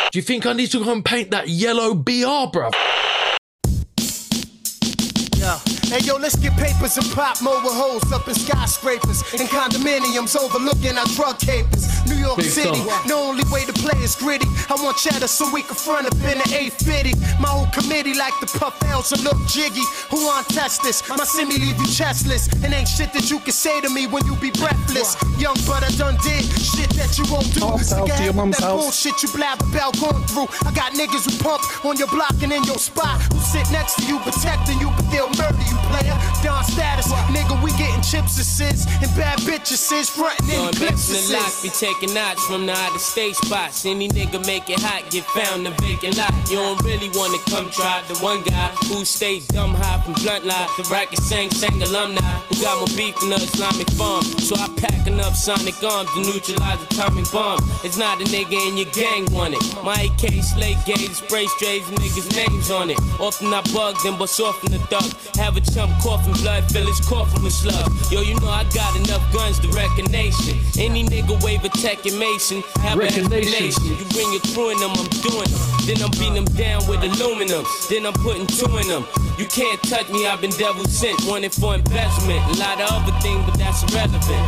Do you think I need to go and paint that yellow BR, bruv? Hey yo, let's get papers and pop mobile holes up in skyscrapers and condominiums overlooking our drug capers. New York Big City, song. the only way to play is gritty. I want cheddar so we can front up in the 850. My whole committee like the puff L's and look jiggy. Who want test this? My semi leave you chestless. And ain't shit that you can say to me when you be breathless. Young but I done did shit that you won't do. To your mum's that house. bullshit you blab about going through. I got niggas who pump on your block and in your spot. Who sit next to you, protecting you, but they'll murder you, player. Don status, nigga, we getting chips assists and bad bitches sis frontin' in clips the lock, be taking knots from the out of state spots. Any nigga make it hot, get found in a vacant lot. You don't really wanna come try the one guy who stayed dumb high from blunt lie. The racket sang alumni who got more beef than the Islamic farm. So I pack enough sonic arms to neutralize atomic bomb. It's not a nigga in your gang want it. My AK slate gauge, spray strays, niggas' names on it. Often I bug, then bust off in the duck. Have a chump coughing blood, fill his coffin with slugs. Yo, you know I got enough guns to wreck a nation. Any nigga wave a tech and Mason, have an explanation. You bring your crew in them, I'm doing them. Then I'm beating them down with aluminum. Then I'm putting two in them. You can't touch me, I've been devil sent. Wanted for investment. A lot of other things, but that's irrelevant.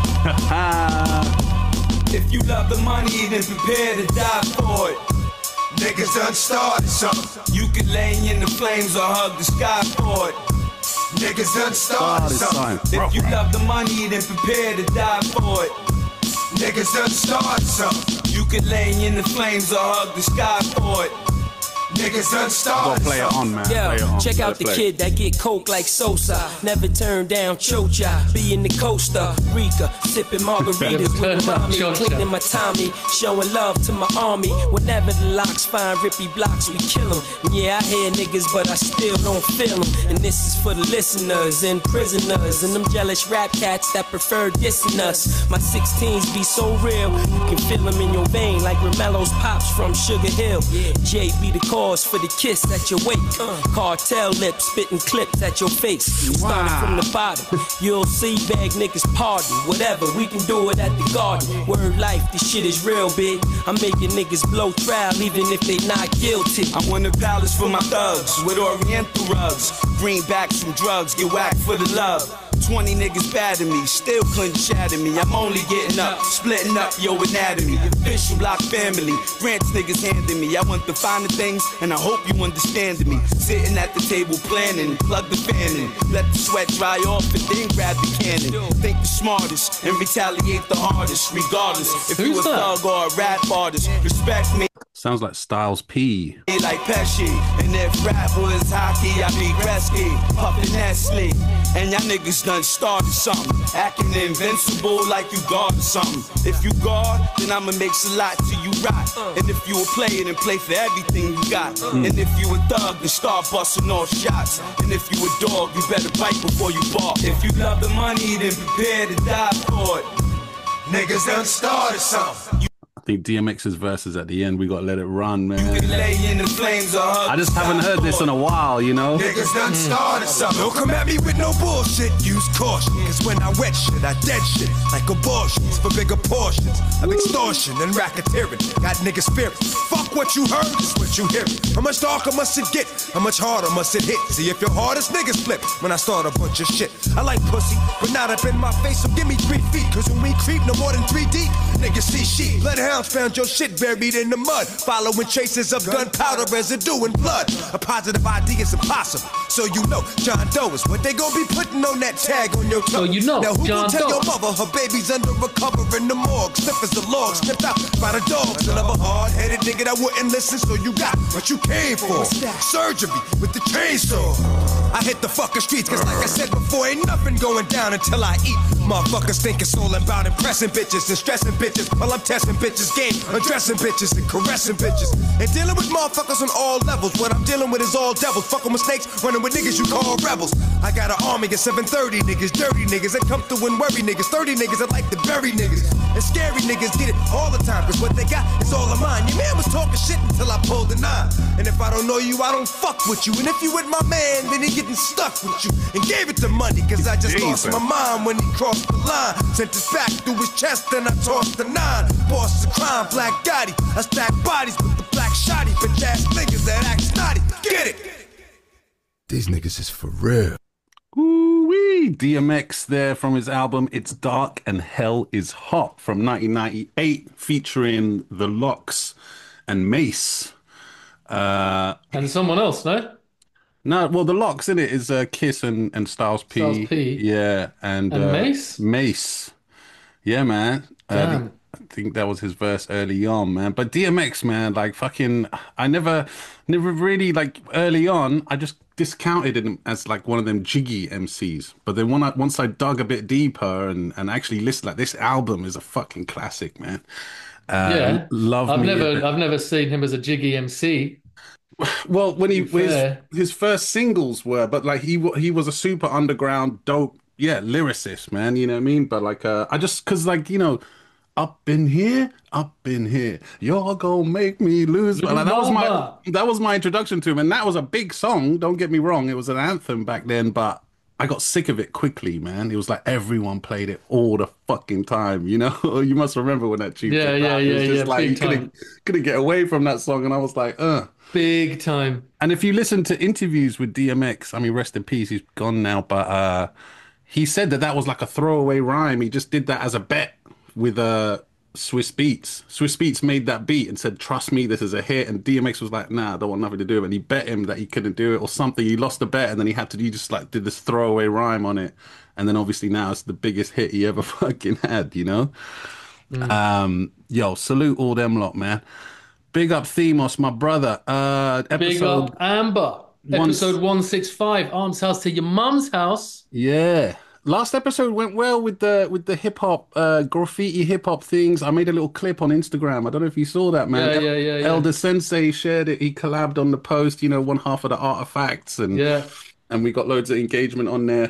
If you love the money, then prepare to die for it. Niggas done started something. You can lay in the flames or hug the sky for it. Niggas done started something. If you love the money, then prepare to die for it. Niggas done started something. You can lay in the flames or hug the sky for it. Niggas done started. Play it on, man. Yo, Play it on. check out the kid that get coke like Sosa. Never turn down Chocha. Be in the Costa Rica, sipping margaritas with my mommy, cleaning my Tommy, showing love to my army. Whenever the locks find rippy blocks, we kill them. Yeah, I hear niggas, but I still don't feel them. And this is for the listeners and prisoners and them jealous rap cats that prefer dissing us. My 16s be so real, you can feel them in your vein like Romelo's pops from Sugar Hill. J be the cause for the kiss at your wake. Cartel lips spitting clips at your face. Starting from the bottom, you'll see bag niggas pardon. Whatever, we can do it at the garden. Word life, this shit is real big. I'm making niggas blow trial even if they not guilty. I want a palace for my thugs with oriental rugs. Greenbacks from drugs, get whacked for the love. 20 niggas bad at me, still couldn't shatter me. I'm only getting up, splitting up your anatomy. Official block family, grants niggas handing me. I want the finer things, and I hope you understand me. Sitting at the table planning, plug the fan in. Let the sweat dry off and then grab the cannon. Think the smartest and retaliate the hardest. Regardless, if you a thug or a rap artist, respect me. Sounds like Styles P. Like Pesci, and if rap was hockey, I'd be Gretzky, puffin' Nestle. And y'all niggas done started something, acting invincible like you guard or something. If you guard, then I'ma make a lot till you rot. And if you a player, then play for everything you got. And if you a thug, then start busting off shots. And if you a dog, you better bite before you bark. If you love the money, then prepare to die for it. Niggas done started something. I think DMX's verses at the end, we gotta let it run, man. You can lay in the flames or hug I just haven't heard this in a while, you know? Niggas done started something. Don't come at me with no bullshit, use caution. Cause when I wet shit, I dead shit. Like abortions for bigger portions of extortion and racketeering. Got niggas fearing. Fuck what you heard, is what you hear. How much darker must it get? How much harder must it hit? See if your hardest niggas flip when I start a bunch of shit. I like pussy, but not up in my face, so give me 3 feet. Cause when we creep no more than 3 deep, niggas see sheep. Bloodhounds found your shit buried in the mud, following traces of gunpowder residue and blood. A positive idea is impossible, so you know John Doe is what they gon' be putting on that tag on your toe. So you know now who John gon' tell Doe. your mother her baby's under a cover in the morgue? Sniff as the log sniffed out by the dogs. I love a hard-headed nigga that wouldn't listen, so you got what you came for. Surgery with the chainsaw. I hit the fucking streets, cause like I said before, ain't nothing going down until I eat. Motherfuckers think it's all about impressing bitches and stressing bitches while I'm testing bitches' game, undressing bitches and caressing bitches. And dealing with motherfuckers on all levels. What I'm dealing with is all devils. Fucking with snakes, running with niggas you call rebels. I got an army of 730 niggas, dirty niggas that come through and worry niggas. 30 niggas that like to bury niggas. And scary niggas get it all the time, cause what they got is all of mine. Your man was talking shit until I pulled the 9. And if I don't know you, I don't fuck with you. And if you with my man, then he getting stuck with you. And gave it to money, cause I just lost my mind when he crossed the line. Sent his back through his chest, then I tossed the 9. Boss of crime, Black Gotti. I stack bodies with the black shoddy, bitch ass niggas that act snotty. Get it? These niggas is for real. Ooh-wee. DMX there from his album It's Dark and Hell is Hot from 1998, featuring The Lox and Mace. And someone else, no? No, well, The Lox in it is Kiss and Styles P. Styles P. Yeah, and Mace? Mace. Yeah, man. Damn. I think that was his verse early on, man. But DMX, man, like fucking, I never really, like, early on, I just discounted him as like one of them jiggy MCs. But then once I dug a bit deeper and actually listened, like, this album is a fucking classic, man. Yeah. I've never seen him as a jiggy MC. Well, when his first singles were, but like he was a super underground dope, yeah, lyricist, man. You know what I mean? But like, I just, cause like, you know, up in here, you're gonna make me lose. Like, that was my introduction to him, and that was a big song. Don't get me wrong, it was an anthem back then, but I got sick of it quickly, man. It was like everyone played it all the fucking time, you know? You must remember when that tune came out. It was just like, you couldn't get away from that song, and I was like, Big time. And if you listen to interviews with DMX, I mean, rest in peace, he's gone now, but he said that was like a throwaway rhyme. He just did that as a bet with Swiss Beats. Swiss Beats made that beat and said, trust me, this is a hit. And DMX was like, nah, I don't want nothing to do with it. And he bet him that he couldn't do it or something. He lost the bet, and then he just like did this throwaway rhyme on it. And then obviously now it's the biggest hit he ever fucking had, you know? Yo, salute all them lot, man. Big up Themos, my brother. Big up Amber. Episode 165, Aunt's house to your mum's house. Yeah. Last episode went well with the hip hop, graffiti hip hop things. I made a little clip on Instagram. I don't know if you saw that, man. Yeah. Elder Sensei shared it. He collabed on the post, you know, one half of the artifacts, and we got loads of engagement on there.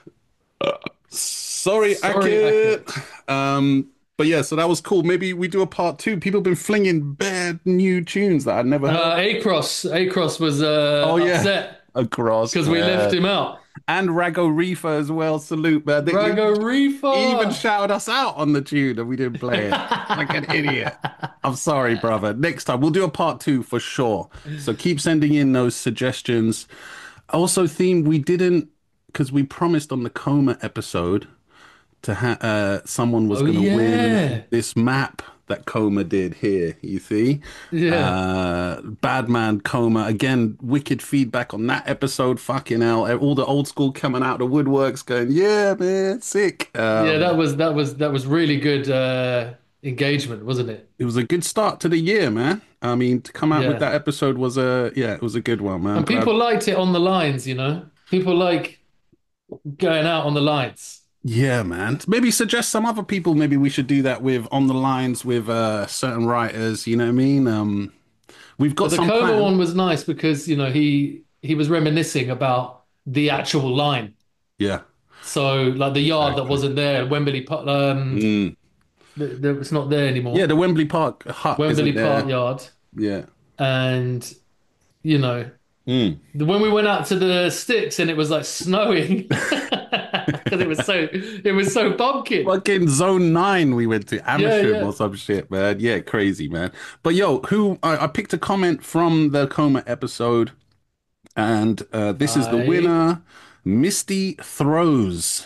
Sorry, Akit. But yeah, so that was cool. Maybe we do a part 2. People have been flinging bad new tunes that I'd never heard. Across was upset. Across. Because we left him out. And Rago Reefer as well. Salute, man. Rago Reefer. He even shouted us out on the tune and we didn't play it. Like an idiot. I'm sorry, brother. Next time, we'll do a part 2 for sure. So keep sending in those suggestions. Also, theme, we didn't, because we promised on the Coma episode to someone was going to win this map that Coma did here, you see? Yeah. Badman Coma. Again, wicked feedback on that episode. Fucking hell. All the old school coming out of the woodworks going, yeah, man, sick. That was really good engagement, wasn't it? It was a good start to the year, man. I mean, to come out with that episode was it was a good one, man. And people liked it on the lines, you know? People like going out on the lines. Yeah, man. Maybe suggest some other people. Maybe we should do that with on the lines with certain writers. You know what I mean? We've got the Coma one was nice because, you know, he was reminiscing about the actual line. Yeah. So like the yard that wasn't there, Wembley Park. It's not there anymore. Yeah, the Wembley Park hut. Wembley Park yard. Yeah. And you know, when we went out to the sticks and it was like snowing. Because it was so bumpkin. Fucking Zone 9 we went to Amersham or some shit, man. Yeah, crazy, man. But yo, I picked a comment from the Coma episode, and this is the winner, Misty Throws,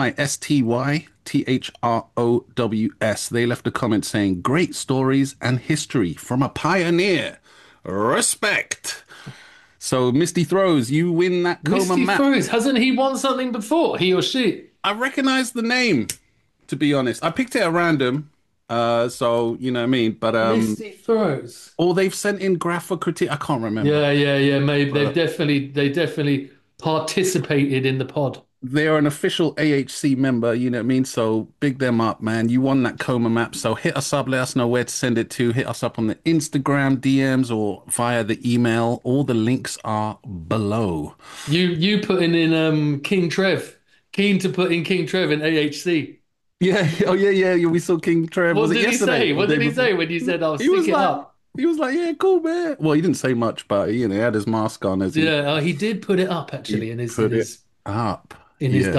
MISTYTHROWS. They left a comment saying, great stories and history from a pioneer. Respect. So, Misty Throws, you win that Coma map. Misty Throws, hasn't he won something before, he or she? I recognize the name, to be honest. I picked it at random, so, you know what I mean? But Misty Throws. Or they've sent in graphic critique. I can't remember. Yeah. Maybe they definitely participated in the pod. They're an official AHC member, you know what I mean? So big them up, man. You won that Coma map. So hit us up, let us know where to send it to. Hit us up on the Instagram DMs or via the email. All the links are below. You putting in King Trev. Keen to put in King Trev in AHC. Yeah. Oh, yeah. We saw King Trev. What did he say? What did he say when you said, I'll stick it up? He was like, yeah, cool, man. Well, he didn't say much, but, you know, he had his mask on. He did put it up, actually, in his up. In his dub.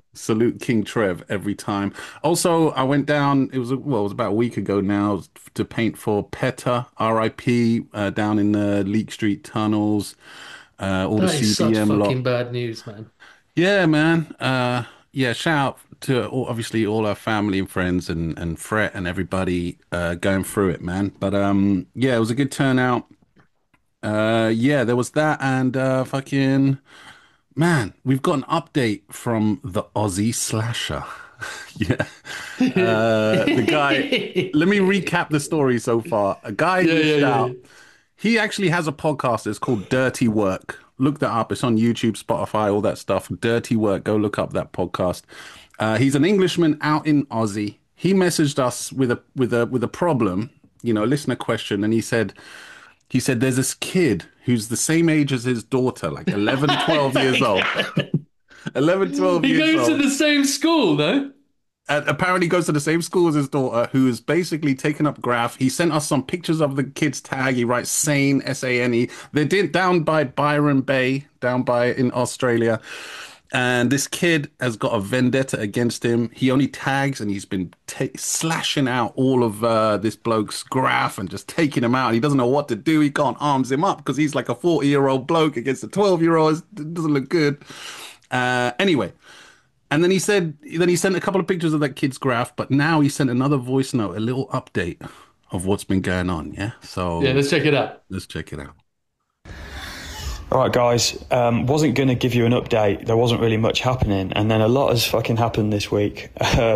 Salute King Trev every time. Also, I went down. It was about a week ago now to paint for PETA, R.I.P. Down in the Leek Street tunnels. All the That is such CBM fucking bad news, man. Yeah, man. Yeah, shout out to obviously all our family and friends and Fret and everybody going through it, man. But yeah, it was a good turnout. Yeah, there was that and fucking man, we've got an update from the Aussie slasher. Yeah. The guy, let me recap the story so far. A guy reached out. He actually has a podcast. It's called Dirty Work. Look that up. It's on YouTube, Spotify, all that stuff. Dirty Work. Go look up that podcast. He's an Englishman out in Aussie. He messaged us with a problem, you know, a listener question, and he said there's this kid who's the same age as his daughter, like 11, 12 years old. 11, 12 years old. He goes to the same school, though. Apparently goes to the same school as his daughter, who is basically taken up graph. He sent us some pictures of the kid's tag. He writes Sane, S-A-N-E. They're down by Byron Bay, in Australia. And this kid has got a vendetta against him. He only tags and he's been slashing out all of this bloke's graph and just taking him out. He doesn't know what to do. He can't arms him up because he's like a 40-year-old bloke against a 12-year-old. It doesn't look good. Anyway. And then he sent a couple of pictures of that kid's graph, but now he sent another voice note, a little update of what's been going on. Yeah. So yeah, let's check it out. All right, guys. Wasn't going to give you an update. There wasn't really much happening. And then a lot has fucking happened this week.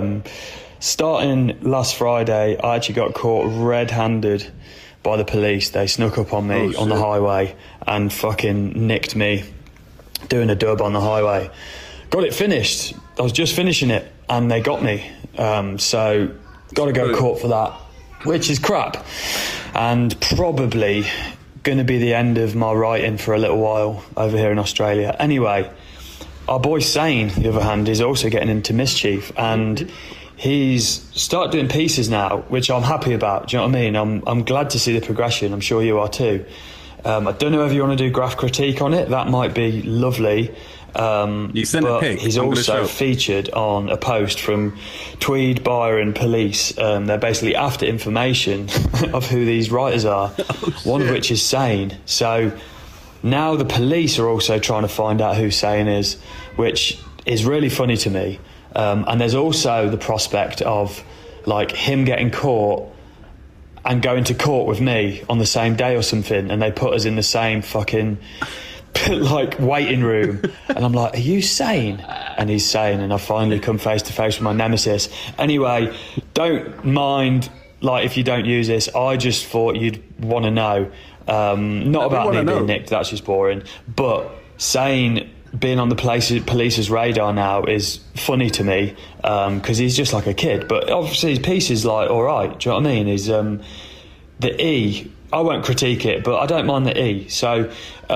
Starting last Friday, I actually got caught red-handed by the police. They snuck up on me on the highway and fucking nicked me doing a dub on the highway. Got it finished. I was just finishing it and they got me. So got to go court for that, which is crap. And probably going to be the end of my writing for a little while over here in Australia. Anyway, our boy Sane, the other hand, is also getting into mischief and he's started doing pieces now, which I'm happy about. Do you know what I mean? I'm glad to see the progression. I'm sure you are too. I don't know if you want to do graph critique on it. That might be lovely. You sent a pic. He's also featured on a post from Tweed Byron Police. They're basically after information of who these writers are, one of which is Sane. So now the police are also trying to find out who Sane is, which is really funny to me. And there's also the prospect of like him getting caught and going to court with me on the same day or something, and they put us in the same fucking like waiting room, and I'm like, are you sane? And he's sane, and I finally come face to face with my nemesis. Anyway, don't mind like if you don't use this. I just thought you'd want to know. Not about me being nicked, that's just boring, but Sane being on the police's radar now is funny to me, because he's just like a kid, but obviously his piece is like alright. Do you know what I mean? Is the E, I won't critique it, but I don't mind the E. So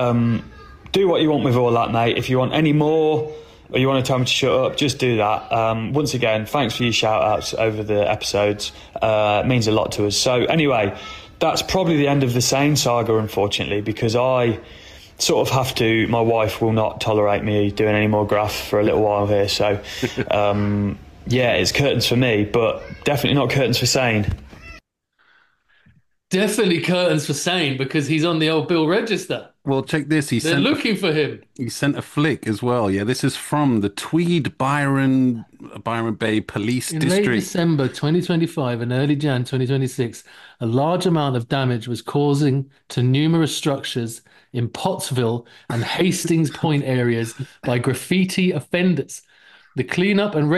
do what you want with all that, mate. If you want any more or you want to tell me to shut up, just do that. Once again, thanks for your shout outs over the episodes. It means a lot to us. So anyway, that's probably the end of the Sane saga, unfortunately, because I sort of have to, my wife will not tolerate me doing any more graph for a little while here. So yeah, it's curtains for me, but definitely not curtains for Sane. Definitely curtains for Sane, because he's on the old bill register. Well, check this. They're looking for him. He sent a flick as well. Yeah, this is from the Tweed Byron Bay Police District. In late December 2025 and early Jan 2026, a large amount of damage was causing to numerous structures in Pottsville and Hastings Point areas by graffiti offenders. The cleanup and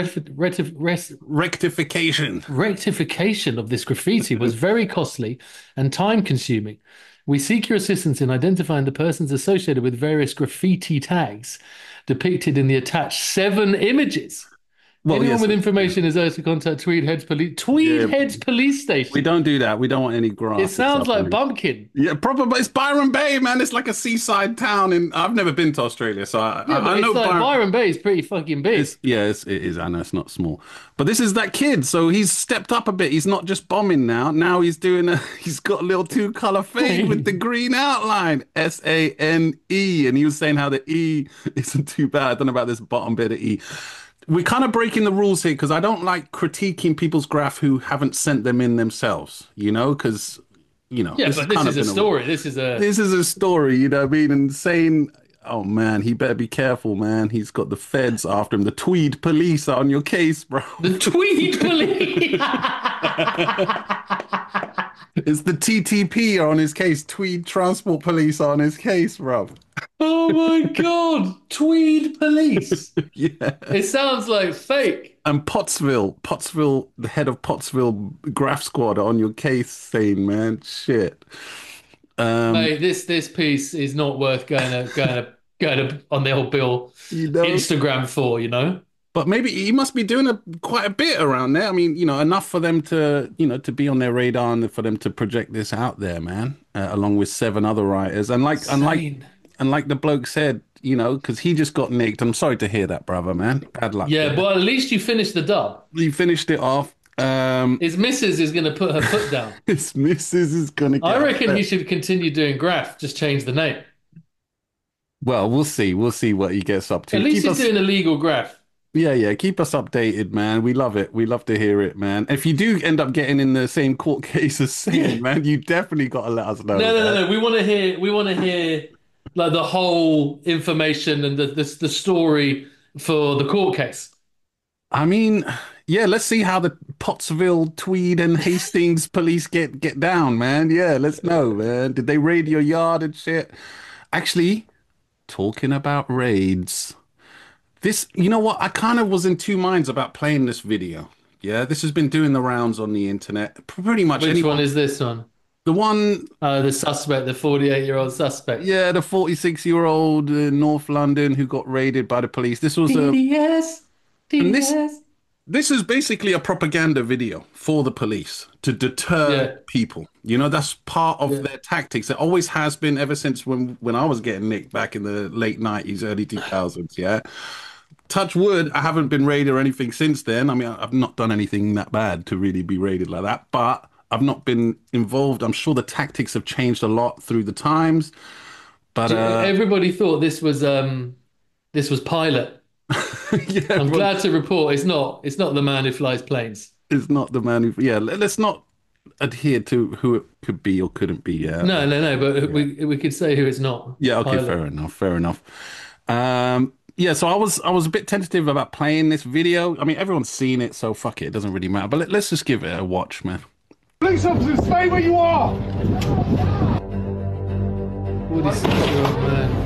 rectification of this graffiti was very costly and time-consuming. We seek your assistance in identifying the persons associated with various graffiti tags depicted in the attached 7 images. Well, anyone with information is urged to contact Tweed Heads Police Station. We don't do that. We don't want any grass. It sounds like Bumpkin. Yeah, probably. It's Byron Bay, man. It's like a seaside town. And I've never been to Australia, so I know Byron Bay is pretty fucking big. It is. I know it's not small, but this is that kid. So he's stepped up a bit. He's not just bombing now. Now he's he's got a little 2-color fade with the green outline, SANE, and he was saying how the E isn't too bad. I don't know about this bottom bit of E. we're kind of breaking the rules here because I don't like critiquing people's graph who haven't sent them in themselves, because, Yeah, but this is a story. This is a story, you know what I mean? And saying, oh man, he better be careful, man. He's got the feds after him. The Tweed police are on your case, bro. The Tweed police. It's the TTP are on his case. Tweed Transport Police are on his case, bro. Oh my God, Tweed police. Yeah. It sounds like fake. And Pottsville, the head of Pottsville Graph Squad are on your case saying, man, shit. Mate, this piece is not worth going to on the old Bill Instagram for. But maybe he must be doing quite a bit around there. I mean, enough for them to, to be on their radar and for them to project this out there, man, along with 7 other writers. And like the bloke said, because he just got nicked. I'm sorry to hear that, brother, man. Bad luck. Yeah, but at least you finished the dub. You finished it off. His missus is going to put her foot down. His missus is going to. I reckon he should continue doing graph. Just change the name. Well, we'll see. We'll see what he gets up to. At least he's doing a legal graph. Yeah. Keep us updated, man. We love it. We love to hear it, man. If you do end up getting in the same court case as Sane, man, you definitely got to let us know. No. We want to hear like the whole information and the story for the court case. I mean, yeah, let's see how the Pottsville, Tweed, and Hastings police get down, man. Yeah, let's know, man. Did they raid your yard and shit? Actually, talking about raids. This, you know what? I kind of was in two minds about playing this video. Yeah, this has been doing the rounds on the internet. Pretty much. Which one is this one? The one... the suspect, the 48-year-old suspect. Yeah, the 46-year-old North London who got raided by the police. This was DDS. This is basically a propaganda video for the police to deter people. That's part of their tactics. It always has been ever since when I was getting nicked back in the late 90s, early 2000s, yeah? Touch wood, I haven't been raided or anything since then. I mean, I've not done anything that bad to really be raided like that, but I've not been involved. I'm sure the tactics have changed a lot through the times, but everybody thought this was Pilot. I'm glad to report it's not the man who flies planes. It's not the man who. Yeah, let's not adhere to who it could be or couldn't be. Yeah. No. But we could say who it's not. Yeah. Okay. Pilot. Fair enough. Yeah. So I was a bit tentative about playing this video. I mean, everyone's seen it, so fuck it. It doesn't really matter. But let's just give it a watch, man. Police officers, stay where you are. 46-year-old man.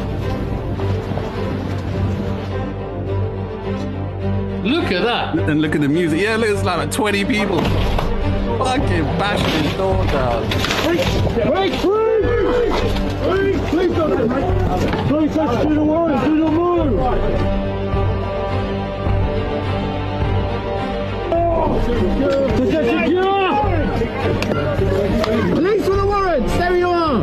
Look at that. And look at the music. Yeah, look, it's like 20 people. Fucking bashing his door down. Wait, please don't. Please don't do the warrant. Do not move. Police for the warrant. Stay where you are.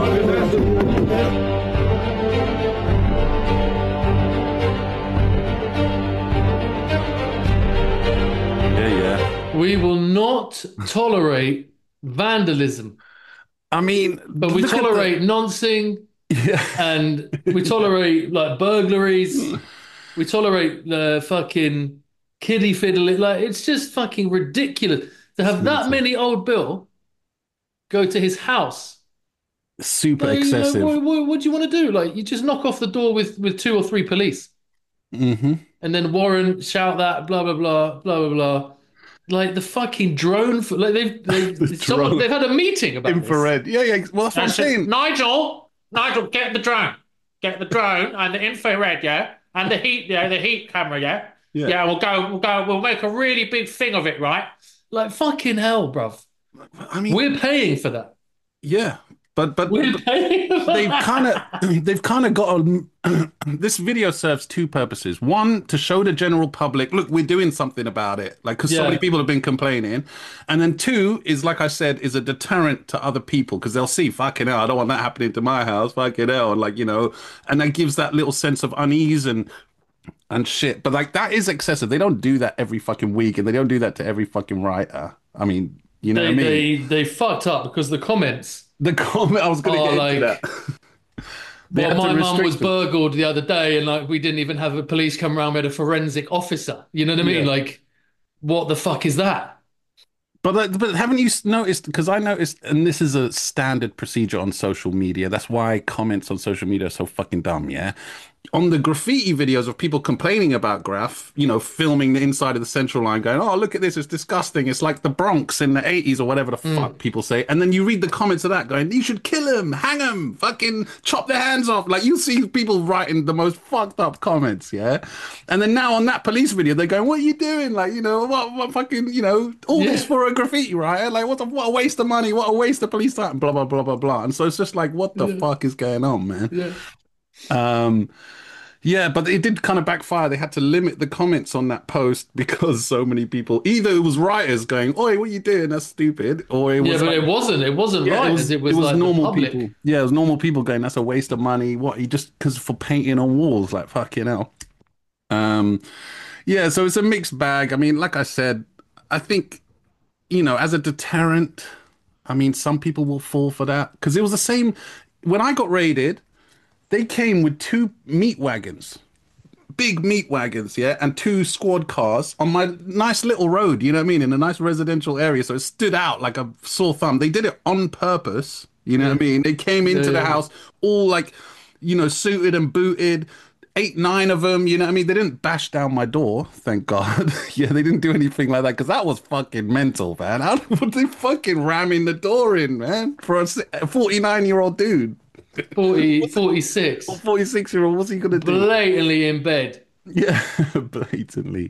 We will not tolerate vandalism. I mean, but we tolerate noncing, and we tolerate like burglaries. We tolerate the fucking kiddie fiddling. Like, it's just fucking ridiculous to have that many old Bill go to his house. Super excessive. What do you want to do? Like, you just knock off the door with 2 or 3 police, and then Warren shout that blah blah blah blah blah blah. Like the fucking drone, like they've had a meeting about infrared. This. Yeah. Well, that's what I'm saying. Nigel, get the drone and the infrared, and the heat camera, We'll make a really big thing of it, right? Like fucking hell, bruv. I mean, we're paying for that. Yeah, but they've kind of got this video serves 2 purposes. One, to show the general public, look, we're doing something about it, like, because so many people have been complaining. And then 2 is, like I said, is a deterrent to other people, because they'll see, fucking hell, I don't want that happening to my house, fucking hell, and like, and that gives that little sense of unease and shit. But like, that is excessive. They don't do that every fucking week, and they don't do that to every fucking writer. I mean, you know what I mean? They fucked up because the comments. I was going to get into that. Well, had to my mum was restrict them. burgled the other day, and like we didn't even have a police come around. We had a forensic officer. You know what I mean? Yeah. Like, what the fuck is that? But haven't you noticed? Because I noticed, and this is a standard procedure on social media. That's why comments on social media are so fucking dumb. Yeah, on the graffiti videos of people complaining about Graf, filming the inside of the Central Line, going, "Oh, look at this! It's disgusting. It's like the Bronx in the '80s or whatever the fuck people say." And then you read the comments of that, going, "You should kill him, hang him, fucking chop their hands off." Like you see people writing the most fucked up comments, yeah. And then now on that police video, they're going, "What are you doing? Like, what fucking, all this for a graffiti, right? Like, what a waste of money, what a waste of police time, blah blah blah blah blah." And so it's just like, what the fuck is going on, man? Yeah, but it did kind of backfire. They had to limit the comments on that post because so many people, either it was writers going, "Oi, what are you doing? That's stupid," or it was it wasn't. It wasn't writers. It was like normal the public. people. Yeah, it was normal people going, "That's a waste of money." What? You just because for painting on walls, like fucking hell. Yeah, so it's a mixed bag. I mean, like I said, I think as a deterrent, I mean, some people will fall for that because it was the same when I got raided. They came with 2 meat wagons, big meat wagons, yeah, and 2 squad cars on my nice little road, you know what I mean, in a nice residential area. So it stood out like a sore thumb. They did it on purpose, you know what I mean? They came into the house all like, suited and booted, 8, 9 of them, you know what I mean? They didn't bash down my door, thank God. Yeah, they didn't do anything like that because that was fucking mental, man. How would they fucking ramming the door in, man, for a 49-year-old dude? 46. 46-year-old, what's he gonna do? Blatantly in bed. Yeah, blatantly.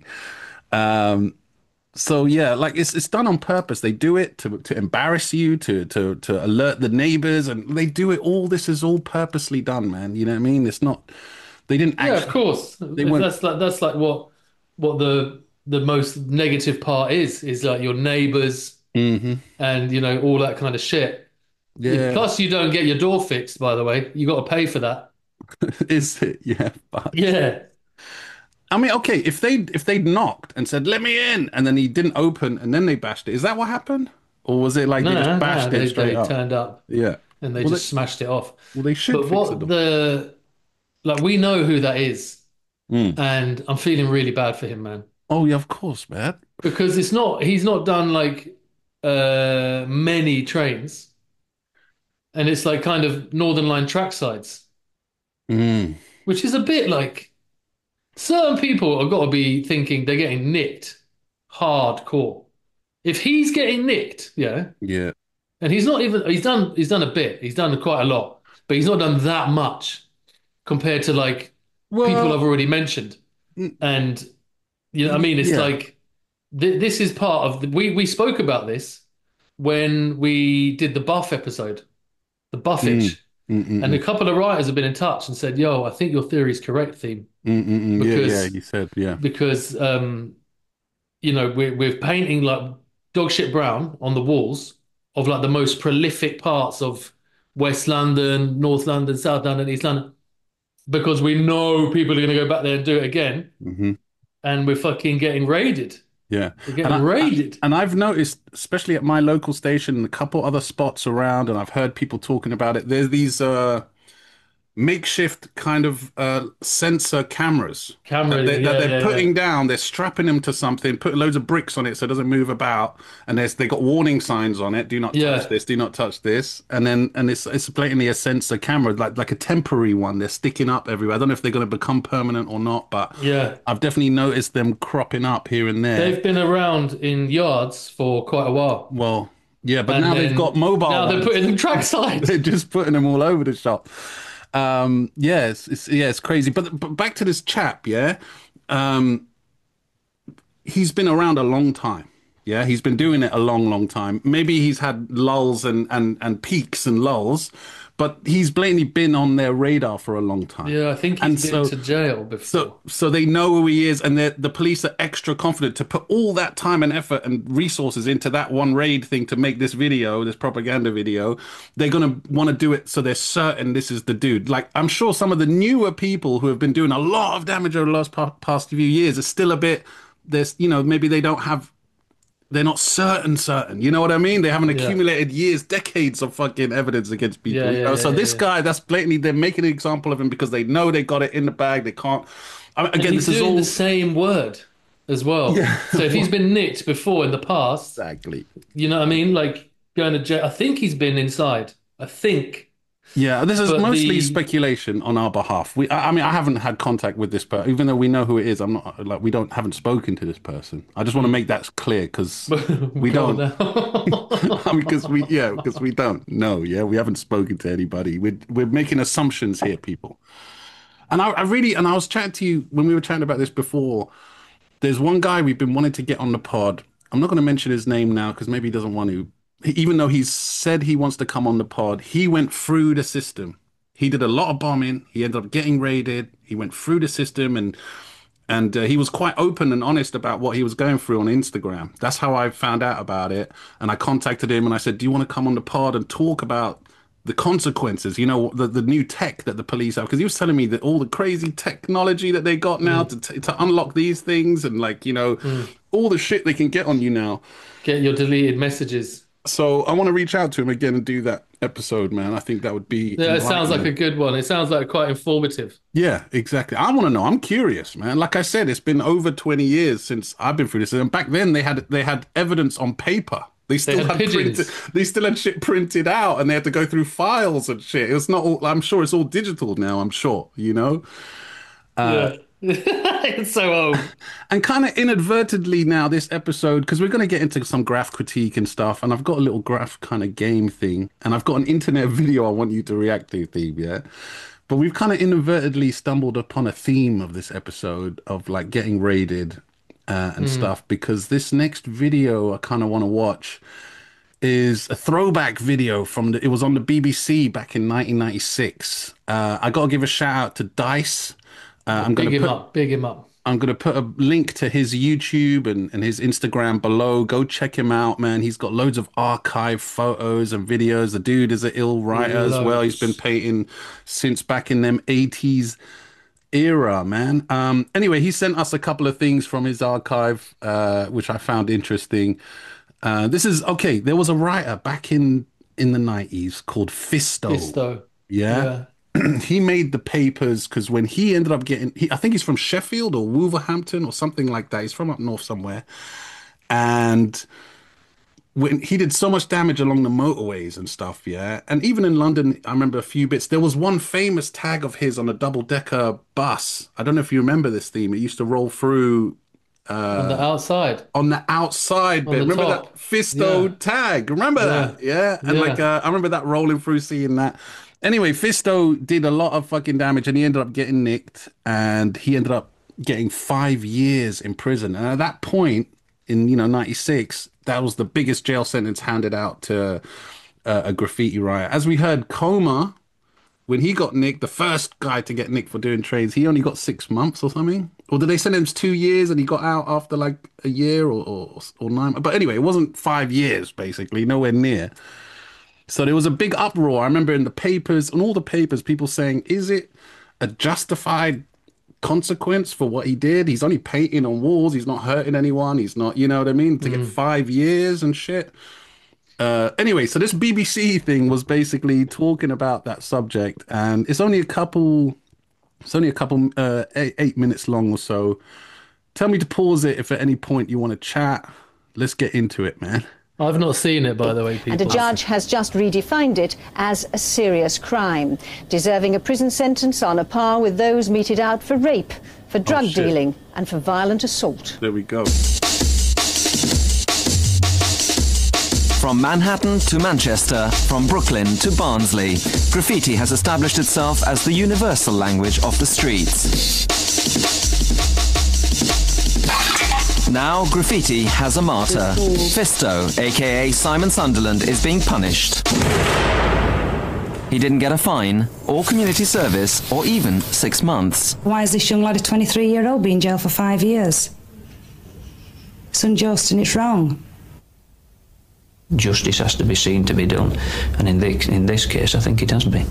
So yeah, like it's done on purpose. They do it to embarrass you, to alert the neighbors, and they do it all. This is all purposely done, man. You know what I mean? It's not. They didn't actually. Yeah, of course. That's like what the most negative part is like your neighbors and all that kind of shit. Yeah. Plus, you don't get your door fixed, by the way. You got to pay for that. Is it? Yeah. But... Yeah. I mean, okay, if they'd knocked and said, "Let me in," and then he didn't open and then they bashed it, is that what happened? Or was it like they just bashed it straight up? They turned up. Yeah. And they just smashed it off. Well, they should But fix it. Like, we know who that is. And I'm feeling really bad for him, man. Oh, yeah, of course, man. Because he's not done like many trains. And it's like kind of Northern Line tracksides. Which is a bit like certain people have got to be thinking they're getting nicked hardcore. If he's getting nicked, yeah. And he's done a bit. He's done quite a lot, but he's not done that much compared to like people I've already mentioned. And you know what I mean? It's like this is part of we spoke about this when we did the Buff episode. The Buffage. And a couple of writers have been in touch and said, "Yo, I think your theory is correct, Theme." Because, you said, because we're painting like dog shit brown on the walls of like the most prolific parts of West London, North London, South London, East London, because we know people are going to go back there and do it again, and we're fucking getting raided. Yeah. We're getting raided. And I've noticed, especially at my local station and a couple other spots around, and I've heard people talking about it, there's these makeshift kind of sensor cameras that they're putting down. They're strapping them to something, putting loads of bricks on it so it doesn't move about. And they got warning signs on it. Do not touch this. Do not touch this. And it's blatantly a sensor camera, like a temporary one. They're sticking up everywhere. I don't know if they're going to become permanent or not, but I've definitely noticed them cropping up here and there. They've been around in yards for quite a while. Well, yeah, but now they've got mobile. Now they're putting them trackside. They're just putting them all over the shop. It's crazy. But back to this chap, he's been around a long time. Yeah, he's been doing it a long, long time. Maybe he's had lulls and peaks and lulls, but he's blatantly been on their radar for a long time. Yeah, I think he's been to jail before. So they know who he is, and the police are extra confident to put all that time and effort and resources into that one raid thing to make this video, this propaganda video. They're going to want to do it so they're certain this is the dude. Like, I'm sure some of the newer people who have been doing a lot of damage over the last past few years are still a bit, maybe they don't have they're not certain. You know what I mean? They haven't accumulated years, decades of fucking evidence against people. So this guy, that's blatantly, they're making an example of him because they know they got it in the bag. They can't. Again, he's this is all the same word as well. Yeah. So if he's been nicked before in the past, exactly. You know what I mean? Like going to jail. I think he's been inside. I think. Yeah, this is mostly speculation on our behalf. I mean, I haven't had contact with this person, even though we know who it is. I'm not like haven't spoken to this person. I just want to make that clear because we don't. Because we don't know. Yeah, we haven't spoken to anybody. We're making assumptions here, people. And I was chatting to you when we were chatting about this before. There's one guy we've been wanting to get on the pod. I'm not going to mention his name now because maybe he doesn't want to. Even though he's said he wants to come on the pod, he went through the system. He did a lot of bombing. He ended up getting raided. He went through the system and he was quite open and honest about what he was going through on Instagram. That's how I found out about it. And I contacted him and I said, do you want to come on the pod and talk about the consequences, you know, the new tech that the police have? Because he was telling me that all the crazy technology that they got now to unlock these things and like, you know, all the shit they can get on you now. Get your deleted messages. So I want to reach out to him again and do that episode, man. I think that would be... Yeah, it sounds like a good one. It sounds like quite informative. Yeah, exactly. I want to know. I'm curious, man. Like I said, it's been over 20 years since I've been through this. And back then, they had evidence on paper. They still had shit printed out, and they had to go through files and shit. It was not all... I'm sure it's all digital now, I'm sure, you know? Yeah. It's so old. And kind of inadvertently now, this episode, because we're going to get into some graph critique and stuff, and I've got a little graph kind of game thing, and I've got an internet video I want you to react to, Theme, yeah? But we've kind of inadvertently stumbled upon a theme of this episode of like getting raided and stuff, because this next video I kind of want to watch is a throwback video it was on the BBC back in 1996. I got to give a shout out to Dice. Big him up. I'm going to put a link to his YouTube and his Instagram below. Go check him out, man. He's got loads of archive photos and videos. The dude is an ill writer as well. He's been painting since back in them 80s era, man. Anyway, he sent us a couple of things from his archive, which I found interesting. There was a writer back in the 90s called Fisto. Yeah. He made the papers because when he ended up I think he's from Sheffield or Wolverhampton or something like that. He's from up north somewhere. And when he did so much damage along the motorways and stuff, yeah. And even in London, I remember a few bits. There was one famous tag of his on a double-decker bus. I don't know if you remember this Theme. It used to roll through... on the outside. On the outside bit. Remember that Fisto tag? Remember that? Yeah. And I remember that rolling through, seeing that. Anyway, Fisto did a lot of fucking damage and he ended up getting nicked and he ended up getting 5 years in prison. And at that point in, 96, that was the biggest jail sentence handed out to a graffiti writer. As we heard, Coma, when he got nicked, the first guy to get nicked for doing trades, he only got 6 months or something. Or did they send him 2 years and he got out after like a year or 9? But anyway, it wasn't 5 years, basically, nowhere near. So there was a big uproar. I remember in the papers, on all the papers, people saying, is it a justified consequence for what he did? He's only painting on walls. He's not hurting anyone. He's not, you know what I mean? To get 5 years and shit. Anyway, so this BBC thing was basically talking about that subject. And it's only a couple 8 minutes long or so. Tell me to pause it if at any point you want to chat. Let's get into it, man. I've not seen it, by the way, people. And a judge has just redefined it as a serious crime, deserving a prison sentence on a par with those meted out for rape, for drug dealing, and for violent assault. There we go. From Manhattan to Manchester, from Brooklyn to Barnsley, graffiti has established itself as the universal language of the streets. Now graffiti has a martyr. Fisto, aka Simon Sunderland, is being punished. He didn't get a fine, or community service, or even 6 months. Why is this young lad, a 23-year-old, being in jail for 5 years? It's unjust and it's wrong. Justice has to be seen to be done, and in this case I think it has been.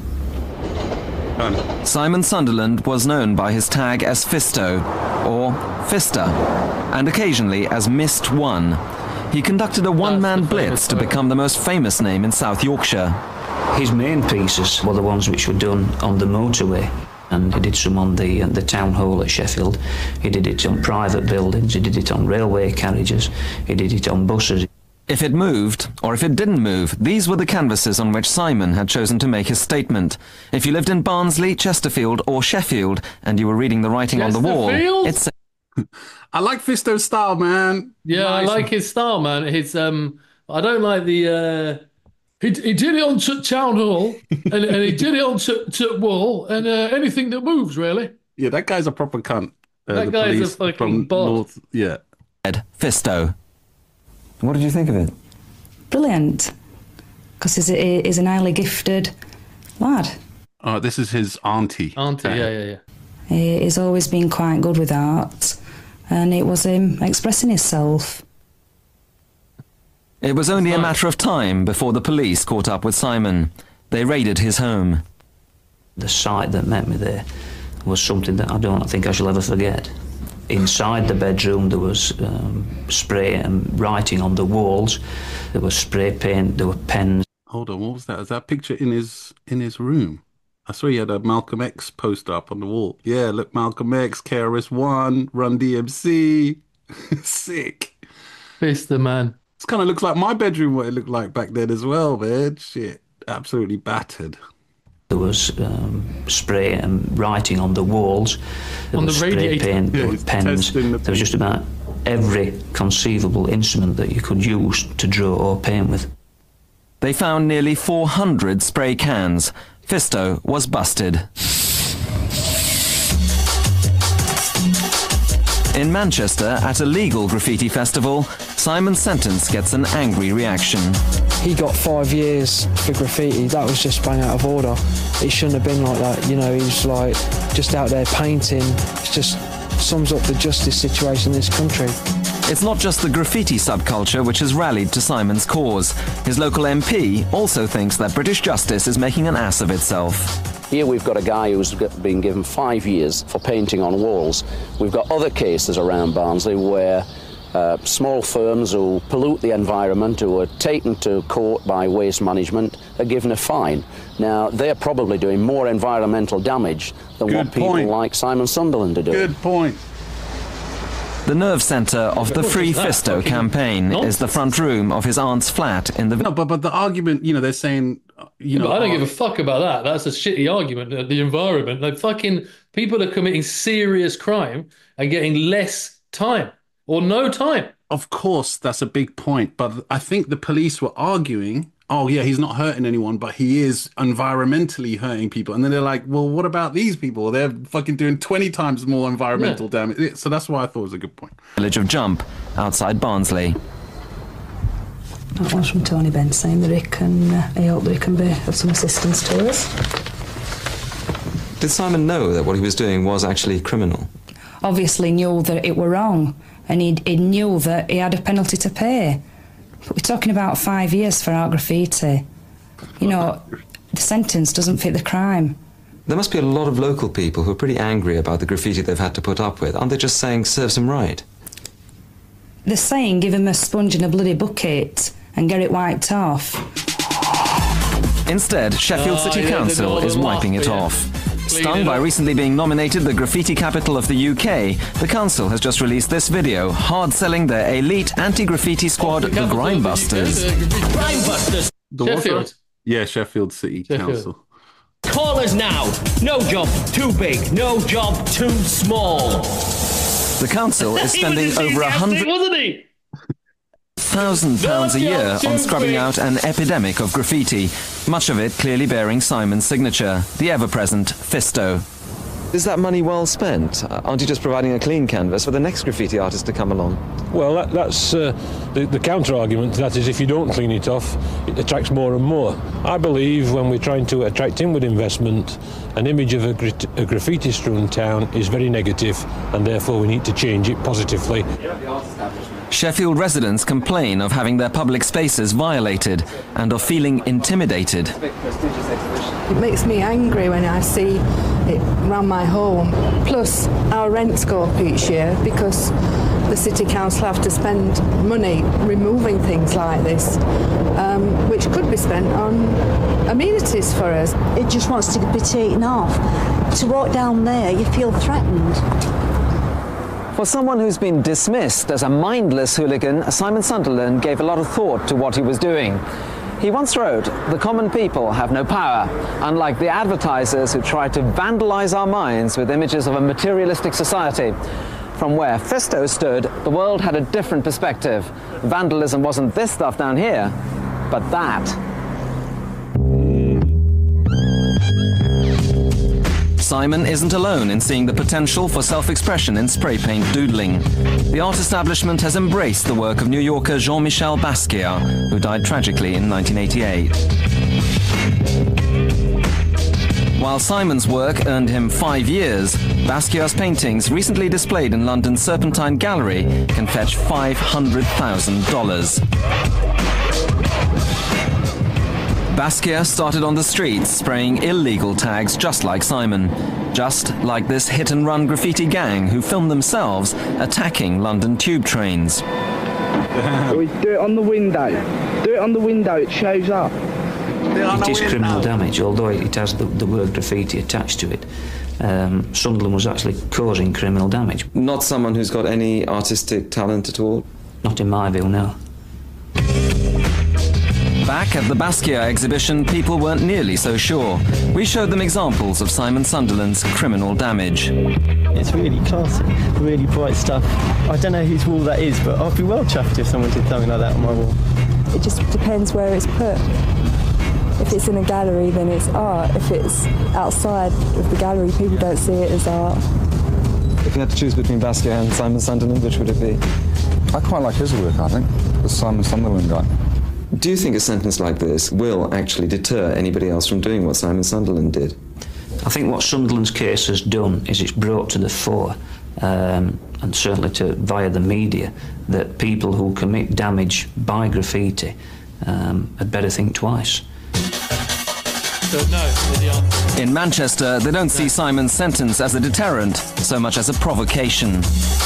Simon Sunderland was known by his tag as Fisto, or Fister, and occasionally as Mist One. he conducted a one-man blitz to become the most famous name in South Yorkshire. His main pieces were the ones which were done on the motorway, and he did some on the town hall at Sheffield. He did it on private buildings, he did it on railway carriages, he did it on buses. If it moved, or if it didn't move, these were the canvases on which Simon had chosen to make his statement. If you lived in Barnsley, Chesterfield or Sheffield, and you were reading the writing on the wall, it said... I like Fisto's style, man. Yeah, nice. I like his style, man. His I don't like the he did it on town hall and he did it on to wall and anything that moves, really. Yeah, that guy's a proper cunt. That guy's a fucking bot. Yeah. Fisto. What did you think of it? Brilliant, because he's an highly gifted lad. Oh, this is his auntie. Yeah. He's always been quite good with art, and it was him expressing himself. It was only a matter of time before the police caught up with Simon. They raided his home. The sight that met me there was something that I don't think I shall ever forget. Inside the bedroom there was spray and writing on the walls. There was spray paint, there were pens. Hold on, what was that? Is that picture in his room? I saw he had a Malcolm X poster up on the wall. Yeah, look, Malcolm X, KRS-One, Run DMC. Sick. Fisto, man. This kind of looks like my bedroom, what it looked like back then as well, man. Shit, absolutely battered. There was spray and writing on the walls. There was spray paint, there were pens. There was just about every conceivable instrument that you could use to draw or paint with. They found nearly 400 spray cans. Fisto was busted. In Manchester, at a legal graffiti festival, Simon's sentence gets an angry reaction. He got 5 years for graffiti. That was just bang out of order. It shouldn't have been like that. You know, he was like just out there painting. It just sums up the justice situation in this country. It's not just the graffiti subculture which has rallied to Simon's cause. His local MP also thinks that British justice is making an ass of itself. Here we've got a guy who's been given 5 years for painting on walls. We've got other cases around Barnsley where small firms who pollute the environment, who are taken to court by Waste Management, are given a fine. Now, they're probably doing more environmental damage than what people like Simon Sunderland are doing. Good point. The nerve centre of the Free Fisto campaign is the front room of his aunt's flat in the... No, but the argument, you know, they're saying... You know, I don't give a fuck about that. That's a shitty argument. The environment, like fucking people are committing serious crime and getting less time or no time. Of course, that's a big point. But I think the police were arguing, oh yeah, he's not hurting anyone, but he is environmentally hurting people. And then they're like, well, what about these people? They're fucking doing 20 times more environmental damage. So that's why I thought it was a good point. Village of Jump, outside Barnsley. That one's from Tony Bent saying that he hoped that he can be of some assistance to us. Did Simon know that what he was doing was actually criminal? Obviously knew that it were wrong, and he knew that he had a penalty to pay. But we're talking about 5 years for art graffiti. You know, the sentence doesn't fit the crime. There must be a lot of local people who are pretty angry about the graffiti they've had to put up with. Aren't they just saying, serves him right? They're saying, give him a sponge and a bloody bucket and get it wiped off. Instead, Sheffield City Council is wiping it off. Stung by recently being nominated the graffiti capital of the UK, the council has just released this video, hard-selling their elite anti-graffiti squad, the Grimebusters. Grimebusters! Sheffield. Yeah, Sheffield City Council. Call us now. No job too big, no job too small. The council is spending over £100,000 a year on scrubbing out an epidemic of graffiti, much of it clearly bearing Simon's signature, the ever-present Fisto. Is that money well spent? Aren't you just providing a clean canvas for the next graffiti artist to come along? Well, that's the counter-argument to that is if you don't clean it off, it attracts more and more. I believe when we're trying to attract inward investment, an image of a graffiti-strewn town is very negative, and therefore we need to change it positively. Sheffield residents complain of having their public spaces violated and of feeling intimidated. It makes me angry when I see it around my home. Plus, our rents go up each year because the the City Council have to spend money removing things like this, which could be spent on amenities for us. It just wants to be taken off. To walk down there, you feel threatened. For someone who's been dismissed as a mindless hooligan, Simon Sunderland gave a lot of thought to what he was doing. He once wrote, "The common people have no power, unlike the advertisers who try to vandalize our minds with images of a materialistic society." From where Fisto stood, the world had a different perspective. Vandalism wasn't this stuff down here, but that. Simon isn't alone in seeing the potential for self-expression in spray paint doodling. The art establishment has embraced the work of New Yorker Jean-Michel Basquiat, who died tragically in 1988. While Simon's work earned him 5 years, Basquiat's paintings, recently displayed in London's Serpentine Gallery, can fetch $500,000. Basquiat started on the streets spraying illegal tags just like Simon, just like this hit-and-run graffiti gang who filmed themselves attacking London tube trains. We do it on the window. Do it on the window, it shows up. It is criminal damage, although it has the word graffiti attached to it. Sunderland was actually causing criminal damage. Not someone who's got any artistic talent at all? Not in my view, no. Back at the Basquiat exhibition, people weren't nearly so sure. We showed them examples of Simon Sunderland's criminal damage. It's really classy, really bright stuff. I don't know whose wall that is, but I'd be well chuffed if someone did something like that on my wall. It just depends where it's put. If it's in a gallery, then it's art. If it's outside of the gallery, people don't see it as art. If you had to choose between Basquiat and Simon Sunderland, which would it be? I quite like his work, I think, the Simon Sunderland guy. Do you think a sentence like this will actually deter anybody else from doing what Simon Sunderland did? I think what Sunderland's case has done is it's brought to the fore, and certainly via the media, that people who commit damage by graffiti had better think twice. So no, the answer. In Manchester, they don't see Simon's sentence as a deterrent, so much as a provocation.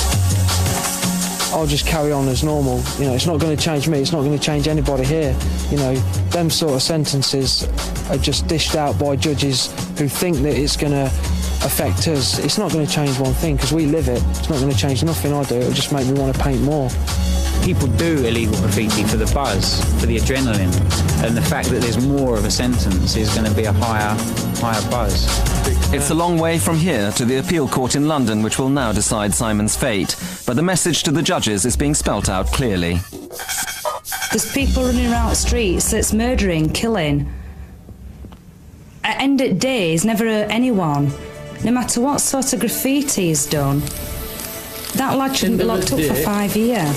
I'll just carry on as normal. You know, it's not going to change me. It's not going to change anybody here. You know, them sort of sentences are just dished out by judges who think that it's going to affect us. It's not going to change one thing because we live it. It's not going to change nothing I do. It'll just make me want to paint more. People do illegal graffiti for the buzz, for the adrenaline, and the fact that there's more of a sentence is going to be a higher buzz. It's a long way from here to the appeal court in London, which will now decide Simon's fate. But the message to the judges is being spelt out clearly. There's people running around the streets that's murdering, killing. At end of days, never hurt anyone, no matter what sort of graffiti is done. That lad shouldn't be locked up for 5 years.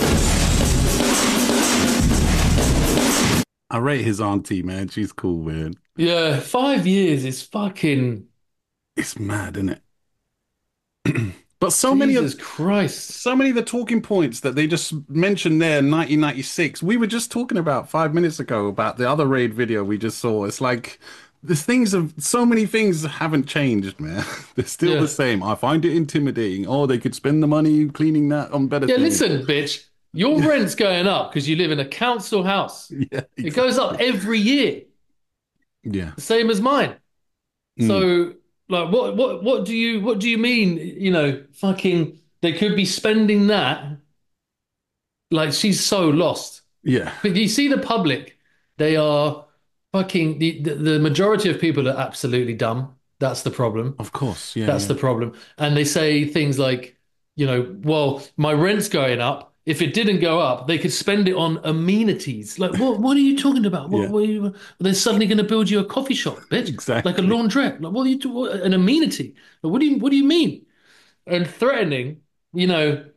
I rate his auntie, man. She's cool, man. Yeah, 5 years is fucking... It's mad, isn't it? But so Jesus many of Christ. So many of the talking points that they just mentioned there in 1996, we were just talking about 5 minutes ago about the other raid video we just saw. It's like so many things haven't changed, man. They're still the same. I find it intimidating. Oh, they could spend the money cleaning that on better things. Listen, bitch. Your rent's going up because you live in a council house. Yeah, exactly. It goes up every year. Yeah. Same as mine. So, like, what do you mean? You know, fucking, they could be spending that. Like, she's so lost. Yeah. But you see the public, they are fucking, the majority of people are absolutely dumb. That's the problem. Of course, yeah. That's the problem. And they say things like, you know, well, my rent's going up. If it didn't go up, they could spend it on amenities. Like, what are you talking about? They're suddenly going to build you a coffee shop, bitch. Exactly. Like a laundrette. Like, what are you doing? An amenity? Like, what do you mean? And threatening, you know,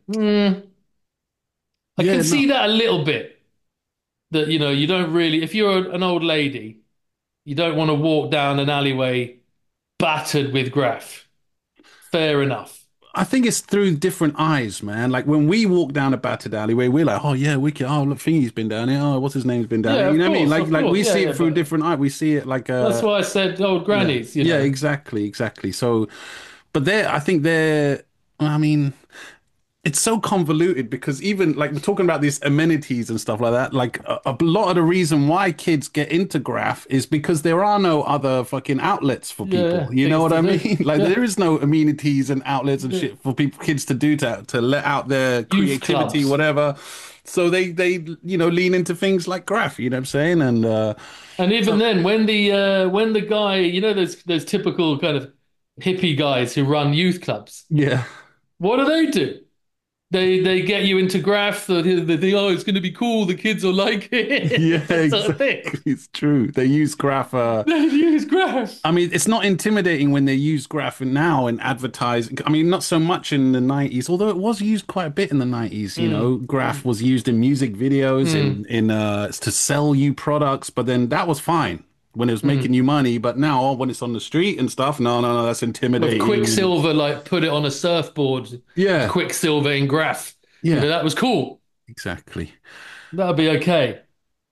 I can see that a little bit. That, you know, you don't really, if you're an old lady, you don't want to walk down an alleyway battered with graff. Fair enough. I think it's through different eyes, man. Like when we walk down a battered alleyway, we're like, oh yeah, wicked. Oh, look, Thingy's been down here. Oh, what's his name's been down here. You know what I mean? Like we see it through different eyes. We see it like that's why I said old grannies. Yeah, you know? Exactly. So, but I think I mean, it's so convoluted because even like we're talking about these amenities and stuff like that, like a lot of the reason why kids get into graph is because there are no other fucking outlets for people. You know what I mean? Like there is no amenities and outlets and shit for kids to do to let out their creativity, whatever. So they lean into things like graph. You know what I'm saying? And even then, when the guy, those typical kind of hippie guys who run youth clubs. Yeah. What do? They get you into graph. They think, oh, it's going to be cool. The kids will like it. Yeah, exactly. It's true. They use graph. They use graph. I mean, it's not intimidating when they use graph now in advertising. I mean, not so much in the 90s, although it was used quite a bit in the 90s. You know, graph was used in music videos, in to sell you products, but then that was fine when it was making you money. But now when it's on the street and stuff, no, that's intimidating. With Quicksilver, like put it on a surfboard. Yeah. Quicksilver in graph. Yeah. That was cool. Exactly. That'd be okay.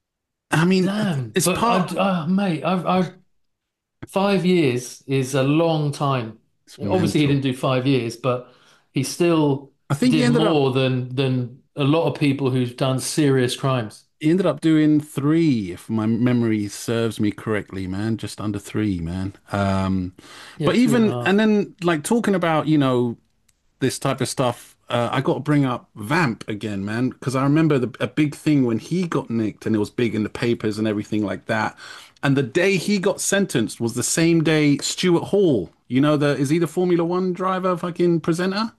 I mean, it's part. Mate, I've 5 years is a long time. Obviously, he didn't do 5 years, but he still did more than a lot of people who've done serious crimes. He ended up doing 3, if my memory serves me correctly, man. Just under 3, man. But even, and then like talking about, this type of stuff, I got to bring up Vamp again, man, because I remember a big thing when he got nicked and it was big in the papers and everything like that. And the day he got sentenced was the same day Stuart Hall, is he the Formula One driver, fucking presenter?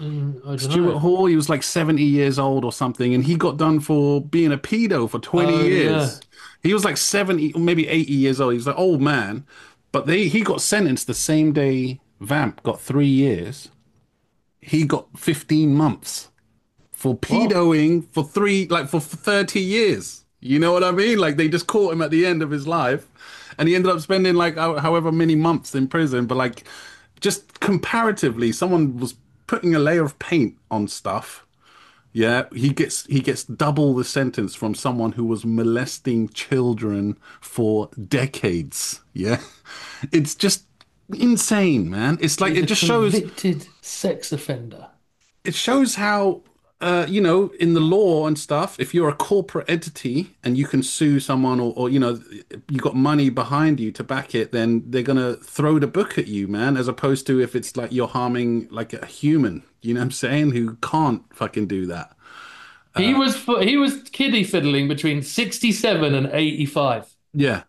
Stuart Hall, he was like 70 years old or something, and he got done for being a pedo for 20 years. Yeah. He was like 70, maybe 80 years old. He was like old man, but he got sentenced the same day Vamp got 3 years. He got 15 months for pedoing for 30 years. You know what I mean? Like they just caught him at the end of his life, and he ended up spending like however many months in prison. But like, just comparatively, someone was putting a layer of paint on stuff. Yeah, he gets double the sentence from someone who was molesting children for decades. Yeah, it's just insane, man. It's like it just shows convicted sex offender. It shows how in the law and stuff, if you're a corporate entity and you can sue someone or you got money behind you to back it, then they're going to throw the book at you, man, as opposed to if it's like you're harming like a human, you know what I'm saying, who can't fucking do that. He was kiddie fiddling between 67 and 85. Yeah.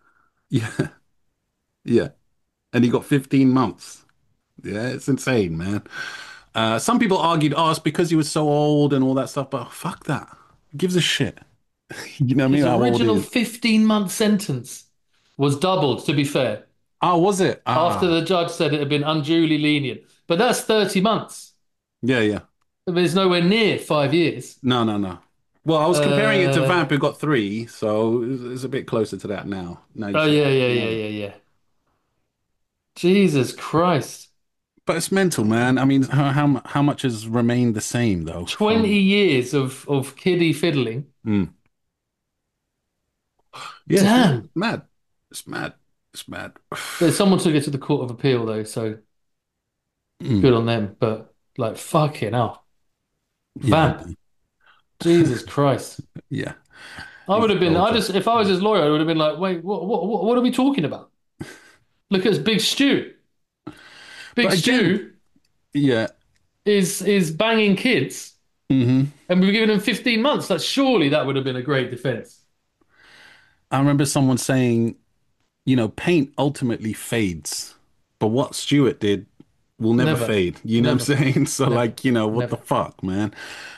And he got 15 months. Yeah, it's insane, man. Some people argued, it's because he was so old and all that stuff, but fuck that. Who gives a shit? You know what I mean? His original 15-month sentence was doubled, to be fair. Oh, was it? After the judge said it had been unduly lenient. But that's 30 months. Yeah. I mean, it's nowhere near 5 years. No. Well, I was comparing it to Vamp, who got 3, so it's a bit closer to that now. Yeah. Jesus Christ. But it's mental, man. I mean, how much has remained the same, though? 20 years of kiddie fiddling. Yeah, damn. It's mad. Someone took it to the Court of Appeal, though, so good on them. But, like, fucking hell. Vamp. Yeah. Jesus Christ. Yeah. I would have been, if I was his lawyer, I would have been like, wait, what are we talking about? Look at Big Stu. Big Stu is banging kids, and we've given him 15 months. Surely that would have been a great defense. I remember someone saying, paint ultimately fades, but what Stuart did will never fade. You know what I'm saying? So what the fuck, man?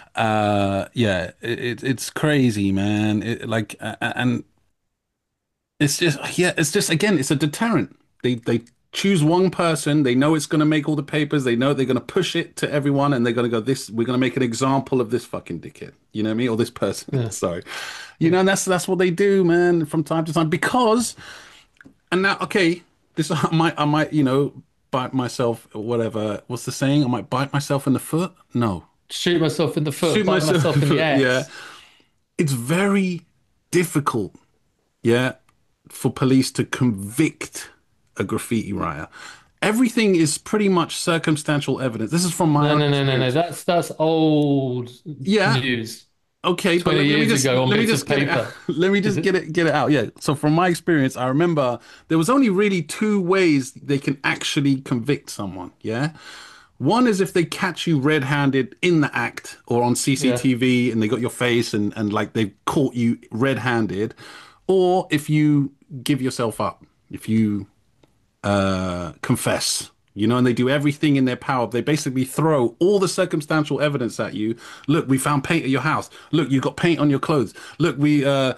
It's crazy, man. And it's just again, it's a deterrent. They choose one person, they know it's going to make all the papers, they know they're going to push it to everyone, and they're going to go, we're going to make an example of this fucking dickhead, you know what I mean, or this person. Yeah. Sorry, and that's what they do, man, from time to time. Because, and now, okay, this I might bite myself, whatever. What's the saying? I might bite myself in the foot. No, shoot myself in the foot. Bite myself in the ass. Yeah, it's very difficult. Yeah, for police to convict a graffiti writer. everything is pretty much circumstantial evidence. This is from my No. That's old news. Okay, 20 years ago on bits of paper. Let me just get it out. Yeah. So from my experience, I remember there was only really two ways they can actually convict someone. Yeah. One is if they catch you red-handed in the act or on CCTV and they got your face and like they've caught you red-handed, or if you give yourself up, if you confess. And they do everything in their power. They basically throw all the circumstantial evidence at you. Look, we found paint at your house. Look, you got paint on your clothes. Look, we, your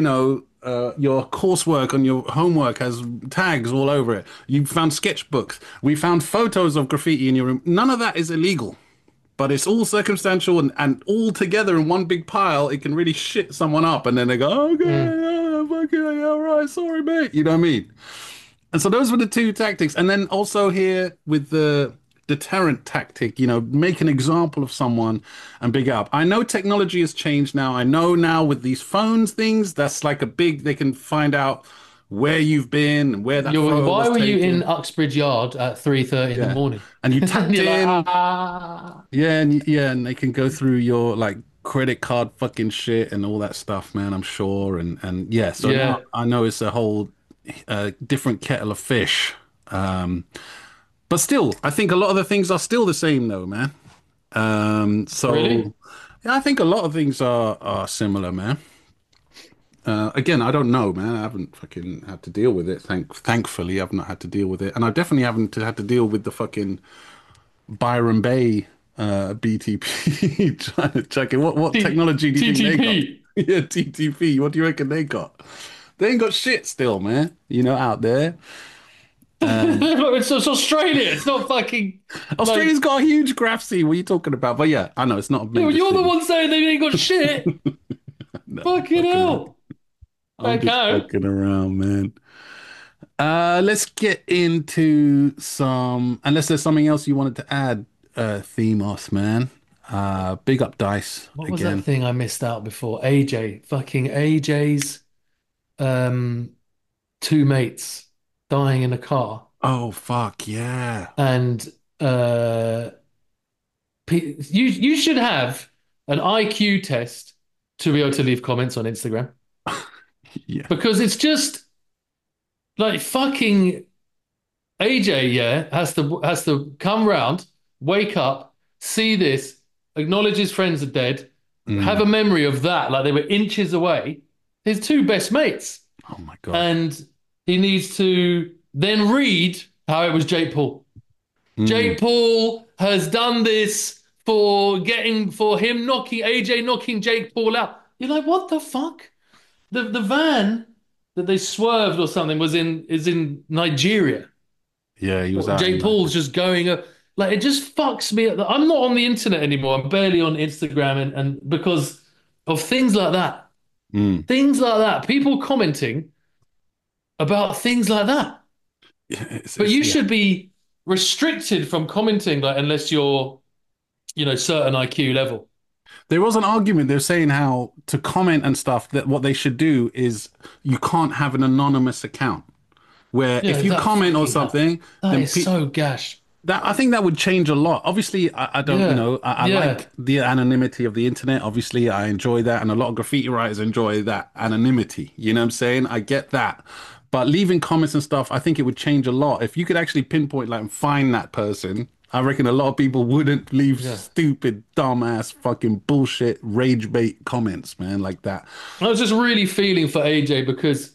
coursework on your homework has tags all over it. You found sketchbooks. We found photos of graffiti in your room. None of that is illegal, but it's all circumstantial and all together in one big pile. It can really shit someone up. And then they go, okay, all right, sorry, mate. You know what I mean? And so those were the two tactics. And then also here with the deterrent tactic, make an example of someone and big up. I know technology has changed now. I know now with these phones things, that's like they can find out where you've been and where that photo Why was were you taken. in Uxbridge Yard at 3:30 in the morning? And you tapped in. Like, and they can go through your like credit card fucking shit and all that stuff, man, I'm sure. And yeah, so now I know it's a whole different kettle of fish, but still I think a lot of the things are still the same though, man. Really? Yeah, I think a lot of things are similar, man. Again, I don't know, man. I haven't fucking had to deal with it. Thankfully I've not had to deal with it, and I definitely haven't had to deal with the fucking Byron Bay BTP trying to check it. What technology do you think they got? Yeah, TTP. What do you reckon they got? They ain't got shit still, man. Out there. It's Australia. It's not fucking. Australia's got a huge graph scene. What are you talking about? But yeah, I know it's not. You're the one saying they ain't got shit. Fucking hell. I'm just fucking around, man. Let's get into some. Unless there's something else you wanted to add, Themos, man. Big up Dice. What was that thing I missed out before? AJ's. Two mates dying in a car. Oh fuck yeah! And you should have an IQ test to be able to leave comments on Instagram. Yeah, because it's just like fucking AJ. Has to come round, wake up, see this, acknowledge his friends are dead, have a memory of that, like they were inches away. His two best mates. Oh my God. And he needs to then read how it was Jake Paul. Jake Paul has done this for him knocking Jake Paul out. You're like, what the fuck? The van that they swerved or something is in Nigeria. Yeah, he was out. Jake Paul's just going like, it just fucks me. I'm not on the internet anymore. I'm barely on Instagram and because of things like that. Things like that. People commenting about things like that. But you should be restricted from commenting unless you're, certain IQ level. There was an argument. They're saying how to comment and stuff, that what they should do is you can't have an anonymous account. Where if you comment on something, that is so gash. I think that would change a lot. Obviously, I don't, I like the anonymity of the internet. Obviously, I enjoy that. And a lot of graffiti writers enjoy that anonymity. You know what I'm saying? I get that. But leaving comments and stuff, I think it would change a lot. If you could actually pinpoint and find that person, I reckon a lot of people wouldn't leave stupid, dumbass, fucking bullshit, rage bait comments, man, like that. I was just really feeling for AJ because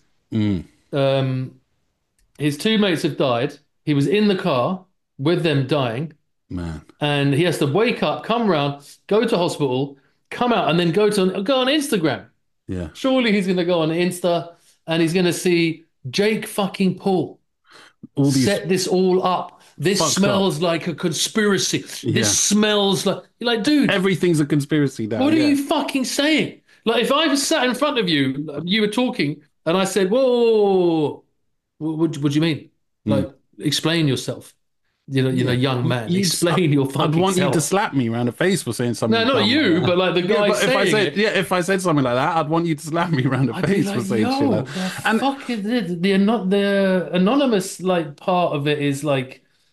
his two mates have died. He was in the car with them dying, man, and he has to wake up, come round, go to hospital, come out, and then go on Instagram. Yeah, surely he's going to go on Insta and he's going to see Jake fucking Paul set this all up. This smells like a conspiracy. This smells like, dude, everything's a conspiracy now. What are you fucking saying? Like, if I was sat in front of you, you were talking, and I said, "Whoa, what do you mean? Like, explain yourself." Young man, explain your fucking I'd want self. you to slap me around the face for saying something. No, not you, but like the guy saying if I said something like that, I'd want you to slap me around the face for saying shit. And fucking the anonymous part of it is like,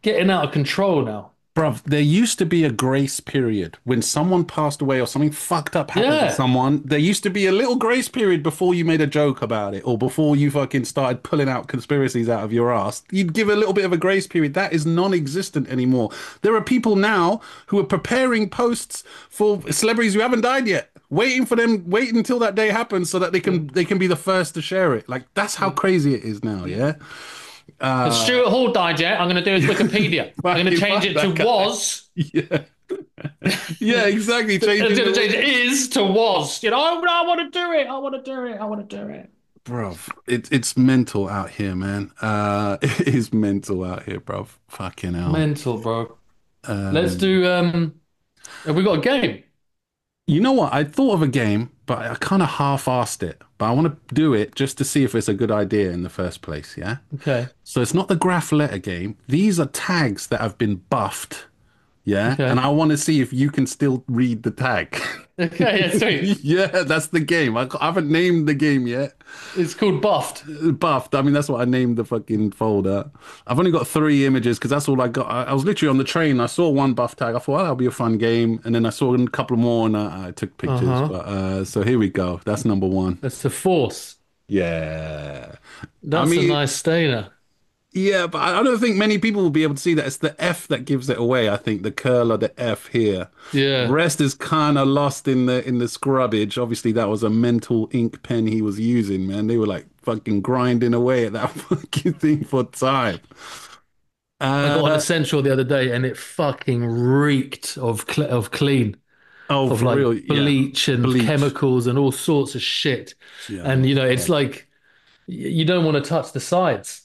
getting out of control now. Bruv, there used to be a grace period when someone passed away or something fucked up happened to someone. There used to be a little grace period before you made a joke about it or before you fucking started pulling out conspiracies out of your ass. You'd give a little bit of a grace period. That is non-existent anymore. There are people now who are preparing posts for celebrities who haven't died yet, waiting until that day happens so that they can be the first to share it. Like, that's how crazy it is now, yeah? Stuart Hall died yet. I'm going to do his Wikipedia. I'm going to change it to was. Yeah. Yeah, exactly. Change is to was. You know, I want to do it. I want to do it. I want to do it. Bruv, it's mental out here, man. It is mental out here, bruv. Fucking hell. Mental, bro. Let's do. Have we got a game? You know what? I thought of a game, but I kind of half-assed it. But I want to do it just to see if it's a good idea in the first place, yeah? Okay. So it's not the graph letter game. These are tags that have been buffed, yeah? Okay. And I want to see if you can still read the tag. Okay, yeah, sweet. Yeah, that's the game. I haven't named the game yet. It's called Buffed. Buffed. I mean, that's what I named the fucking folder. I've only got 3 images because that's all I got. I was literally on the train. I saw one buff tag. I thought, well, that'll be a fun game. And then I saw a couple more and I took pictures. But so here we go. That's number 1. That's the Force. Yeah. That's a nice stainer. Yeah, but I don't think many people will be able to see that. It's the F that gives it away. I think the curl of the F here. Yeah. The rest is kind of lost in the scrubbage. Obviously, that was a mental ink pen he was using, man. They were like fucking grinding away at that fucking thing for time. I got on Essential the other day, and it fucking reeked of clean. Oh, of for like real? bleach and chemicals and all sorts of shit. Yeah, and it's like you don't want to touch the sides.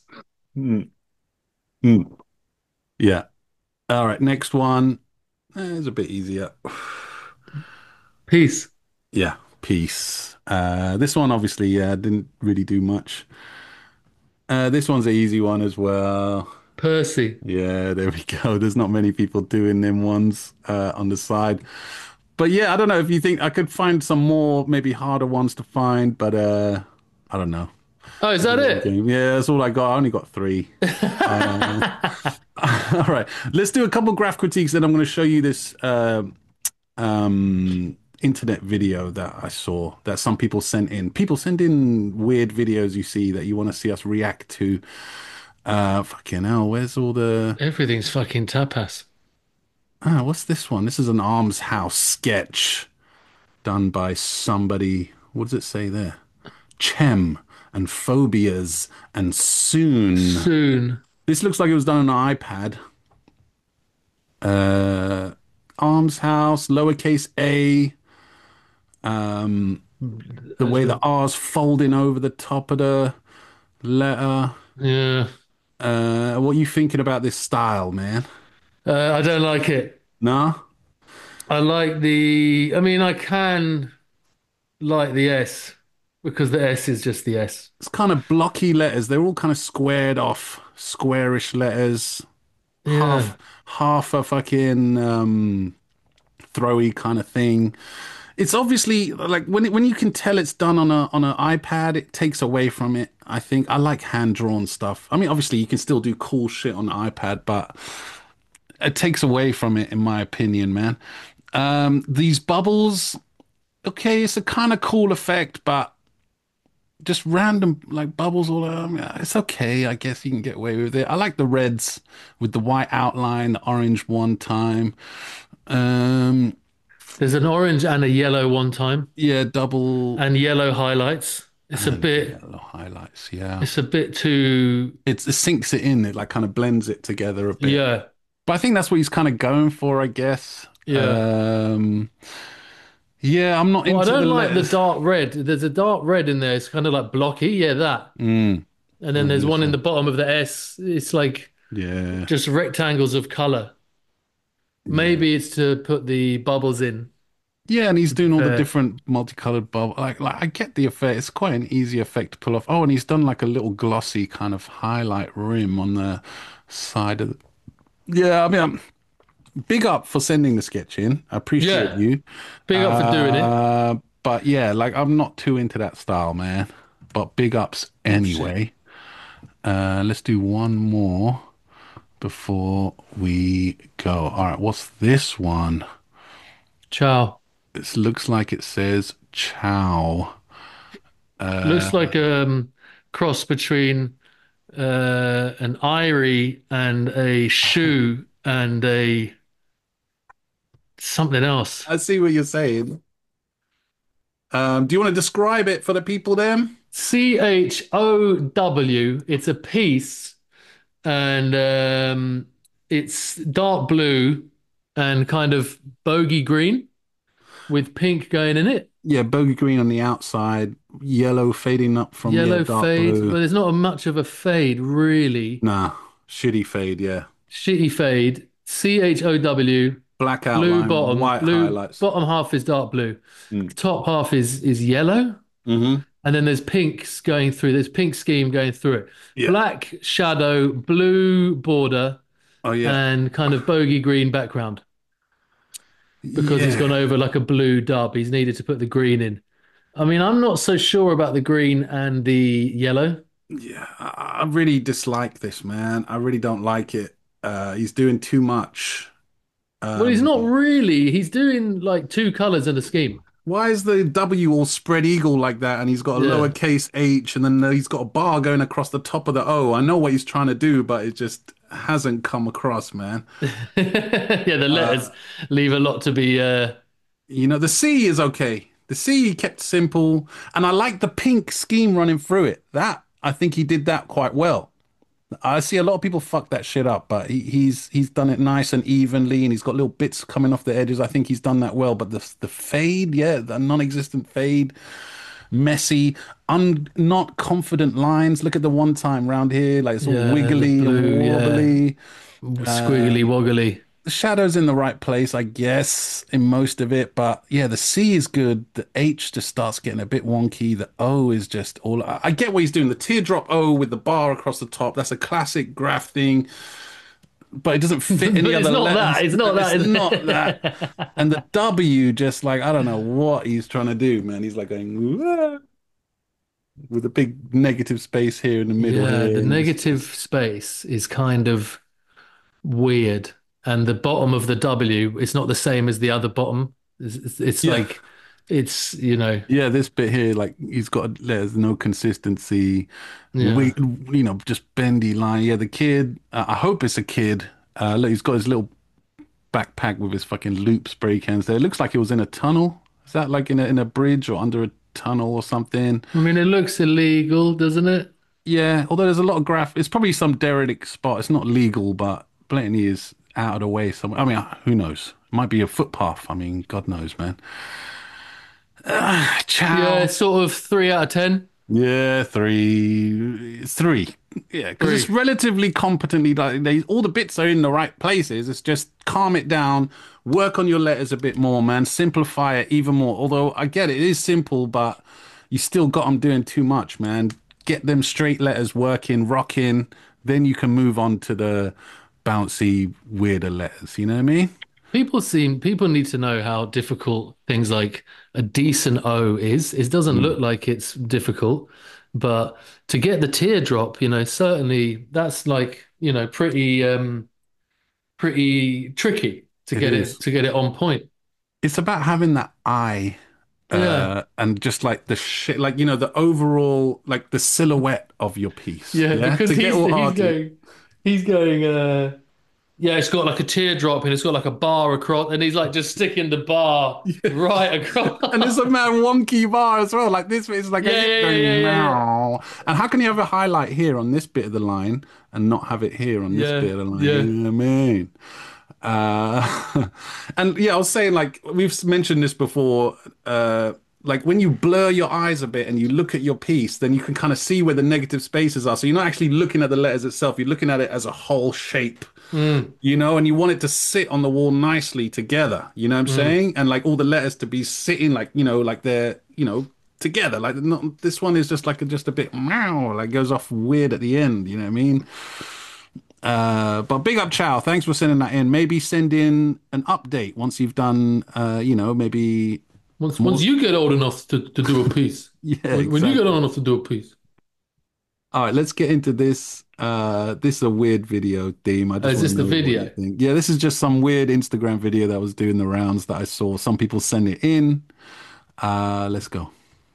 Yeah. All right. Next one. It's a bit easier. Peace. Yeah. Peace. This one obviously didn't really do much. This one's an easy one as well. Percy. Yeah, there we go. There's not many people doing them ones on the side. But yeah, I don't know if you think I could find some more maybe harder ones to find, but I don't know. Oh, is that it? Yeah, that's all I got. I only got 3. All right, let's do a couple graph critiques. Then I'm going to show you this internet video that I saw that some people sent in. People send in weird videos you see that you want to see us react to. Fucking hell, where's all the... Everything's fucking tapas. What's this one? This is an Arms House sketch done by somebody. What does it say there? Chem and Phobias and Soon. This looks like it was done on an iPad. Arms House, lowercase a. The way the R's folding over the top of the letter. Yeah. What are you thinking about this style, man? I don't like it. No? I like I can like the S because the S is just the S. It's kind of blocky letters. They're all kind of squared off, squarish letters. Yeah. Half a fucking throwy kind of thing. It's obviously like when you can tell it's done on an iPad, it takes away from it. I think I like hand drawn stuff. I mean, obviously you can still do cool shit on the iPad, but it takes away from it, in my opinion, man. These bubbles, okay, it's a kind of cool effect, but just random like bubbles all over. It's okay, I guess you can get away with it. I like the reds with the white outline, the orange one time. There's an orange and a yellow one time. Yeah, double. And yellow highlights. It's a bit... Yellow highlights, yeah. It's a bit too... It sinks it in. It like kind of blends it together a bit. Yeah. But I think that's what he's kind of going for, I guess. Yeah. Yeah, I'm not into I don't like letters. the dark red. There's a dark red in there. It's kind of like blocky. Yeah, that. And then there's one in the bottom of the S. It's like just rectangles of color. Maybe it's to put the bubbles in. Yeah, and he's doing all the different multicolored bubbles. Like I get the effect. It's quite an easy effect to pull off. Oh, and he's done like a little glossy kind of highlight rim on the side of the... Yeah, I mean, big up for sending the sketch in. I appreciate you. Big up for doing it. But yeah, like I'm not too into that style, man. But big ups anyway. Let's do one more. before we go. All right, what's this one? Ciao. It looks like it says ciao. Looks like a cross between an Irie and a shoe and a something else. I see what you're saying. Do you want to describe it for the people then? CHOW. It's a piece, and it's dark blue and kind of bogey green with pink going in it. Yeah, bogey green on the outside, yellow fading up from Yellow dark fade. blue. Well, there's not much of a fade, really. Nah, shitty fade, yeah. Shitty fade. CHOW. Black Blue outline, bottom. white Blue highlights. bottom half is dark blue. Top half is yellow. Mm-hmm. And then there's pinks going through. There's pink scheme going through it. Yeah. Black shadow, blue border, and kind of bogey green background. Because he's gone over like a blue dub. He's needed to put the green in. I mean, I'm not so sure about the green and the yellow. Yeah, I really dislike this, man. I really don't like it. He's doing too much. Well, he's not really. He's doing like two colors in a scheme. Why is the W all spread eagle like that? And he's got a lowercase h, and then he's got a bar going across the top of the O. I know what he's trying to do, but it just hasn't come across, man. Yeah, the letters leave a lot to be... You know, the C is okay. The C he kept simple, and I like the pink scheme running through it. I think he did that quite well. I see a lot of people fuck that shit up, but he's done it nice and evenly, and he's got little bits coming off the edges. I think he's done that well. But the fade, the non-existent fade, messy, not confident lines. Look at the one time round here, like it's all wiggly and wobbly, squiggly woggly. The shadow's in the right place, I guess, in most of it. But yeah, the C is good. The H just starts getting a bit wonky. The O is just all... I get what he's doing. The teardrop O with the bar across the top. That's a classic graph thing. But it doesn't fit any other letters. It's not that. It's not that. And the W just like, I don't know what he's trying to do, man. He's like going... Wah! With a big negative space here in the middle. Yeah, here. the negative space is kind of weird. And the bottom of the W, it's not the same as the other bottom. It's like, it's, you know. Yeah, this bit here, like, there's no consistency. Yeah. Just bendy line. Yeah, the kid, I hope it's a kid. Look, he's got his little backpack with his fucking loop spray cans there. It looks like it was in a tunnel. Is that like in a bridge or under a tunnel or something? I mean, it looks illegal, doesn't it? Yeah, although there's a lot of it's probably some derelict spot. It's not legal, but blatantly is out of the way somewhere. I mean, who knows? It might be a footpath. I mean, God knows, man. Ciao. Yeah, sort of 3 out of 10. Yeah, 3. Yeah, because it's relatively competently, like all the bits are in the right places. It's just calm it down, work on your letters a bit more, man. Simplify it even more. Although I get it is simple, but you still got them doing too much, man. Get them straight letters working, rocking. Then you can move on to the bouncy, weirder letters. You know what I mean? People need to know how difficult things like a decent O is. It doesn't look like it's difficult, but to get the teardrop, certainly that's like, pretty tricky to get it on point. It's about having that eye. And just like the shit, like, the overall, like the silhouette of your piece. Yeah? Because he's going, it's got like a teardrop and it's got like a bar across, and he's like just sticking the bar right across. And it's a mad wonky bar as well. Like this is like yeah. And how can you have a highlight here on this bit of the line and not have it here on this bit of the line? Yeah. You know what I mean? And I was saying, like, we've mentioned this before, like when you blur your eyes a bit and you look at your piece, then you can kind of see where the negative spaces are. So you're not actually looking at the letters itself, you're looking at it as a whole shape, and you want it to sit on the wall nicely together, you know what I'm saying? And like all the letters to be sitting like, like they're, together. Like this one is just like just a bit like goes off weird at the end, you know what I mean? But big up Chow, thanks for sending that in. Maybe send in an update once you've done maybe once you get old enough to do a piece. Yeah, when you get old enough to do a piece. All right, let's get into this. This is a weird video, Deem. I just is this the video? Yeah, this is just some weird Instagram video that was doing the rounds that I saw. Some people send it in. Let's go.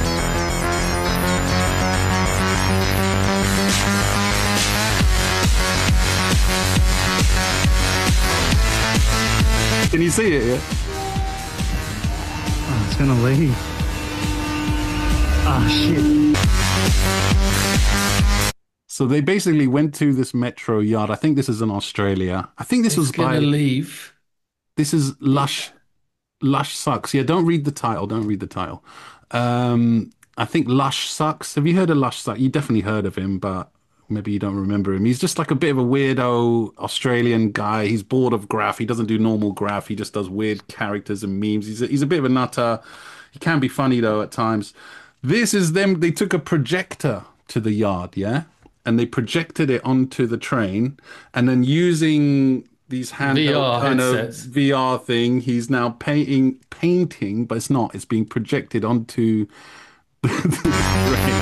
Can you see it? Yeah. Oh, it's gonna leave. Oh shit. So they basically went to this metro yard. I think this is in Australia. I think this was gonna leave. This is Lush Sucks. Yeah, don't read the title. Don't read the title. I think Lush Sucks. Have you heard of Lush Sucks? You definitely heard of him, but maybe you don't remember him. He's just like a bit of a weirdo Australian guy. He's bored of graph. He doesn't do normal graph. He just does weird characters and memes. He's a bit of a nutter. He can be funny though at times. This is them. They took a projector to the yard, yeah? And they projected it onto the train, and then using these handheld kind of VR thing, he's now painting, but it's not. It's being projected onto the train.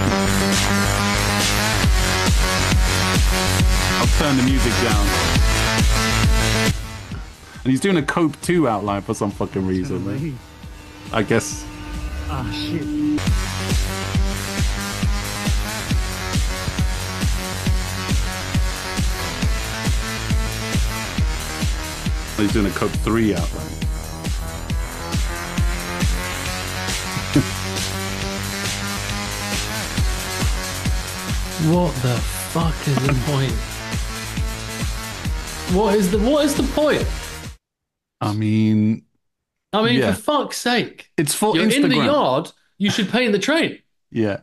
I'll turn the music down. And he's doing a Cope 2 outline for some fucking reason. I guess. Ah, shit. He's doing a Cope 3 outline. What the fuck is the point? What is the point? I mean, for fuck's sake. It's for You're Instagram. in the yard, you should paint the train. Yeah.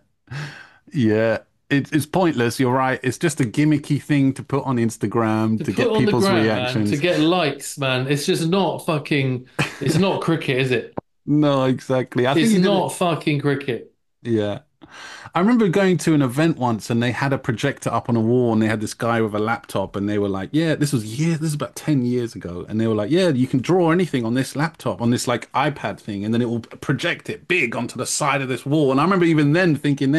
It's pointless. You're right. It's just a gimmicky thing to put on Instagram to get people's reactions. Man, to get likes, man. It's just not fucking. It's not cricket, is it? No, exactly. It's not fucking cricket. Yeah. I remember going to an event once and they had a projector up on a wall and they had this guy with a laptop and they were like, yeah, this is about 10 years ago. And they were like, yeah, you can draw anything on this laptop, on this like iPad thing, and then it will project it big onto the side of this wall. And I remember even then thinking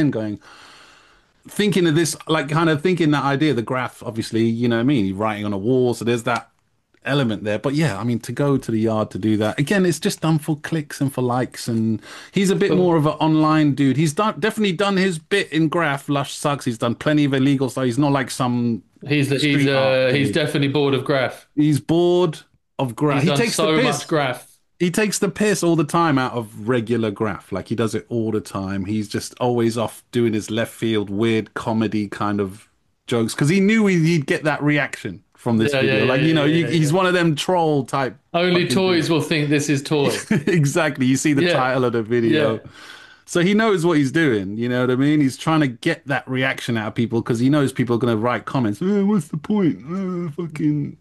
of this, like kind of thinking that idea, the graph, obviously, you know what I mean? You're writing on a wall. So there's that element there. But yeah, I mean, to go to the yard to do that, again, it's just done for clicks and for likes. And he's a bit more of an online dude. He's definitely done his bit in graph. Lush Sucks. He's done plenty of illegal stuff. He's not like some. He's definitely bored of graph. He's bored of graph. He takes so much graph. He takes the piss all the time out of regular graph. Like he does it all the time. He's just always off doing his left field weird comedy kind of jokes because he knew he'd get that reaction from this video. He's one of them troll type. Only toys will think this is toy. Exactly. You see the title of the video. Yeah. So he knows what he's doing. You know what I mean? He's trying to get that reaction out of people because he knows people are going to write comments. What's the point? Fucking.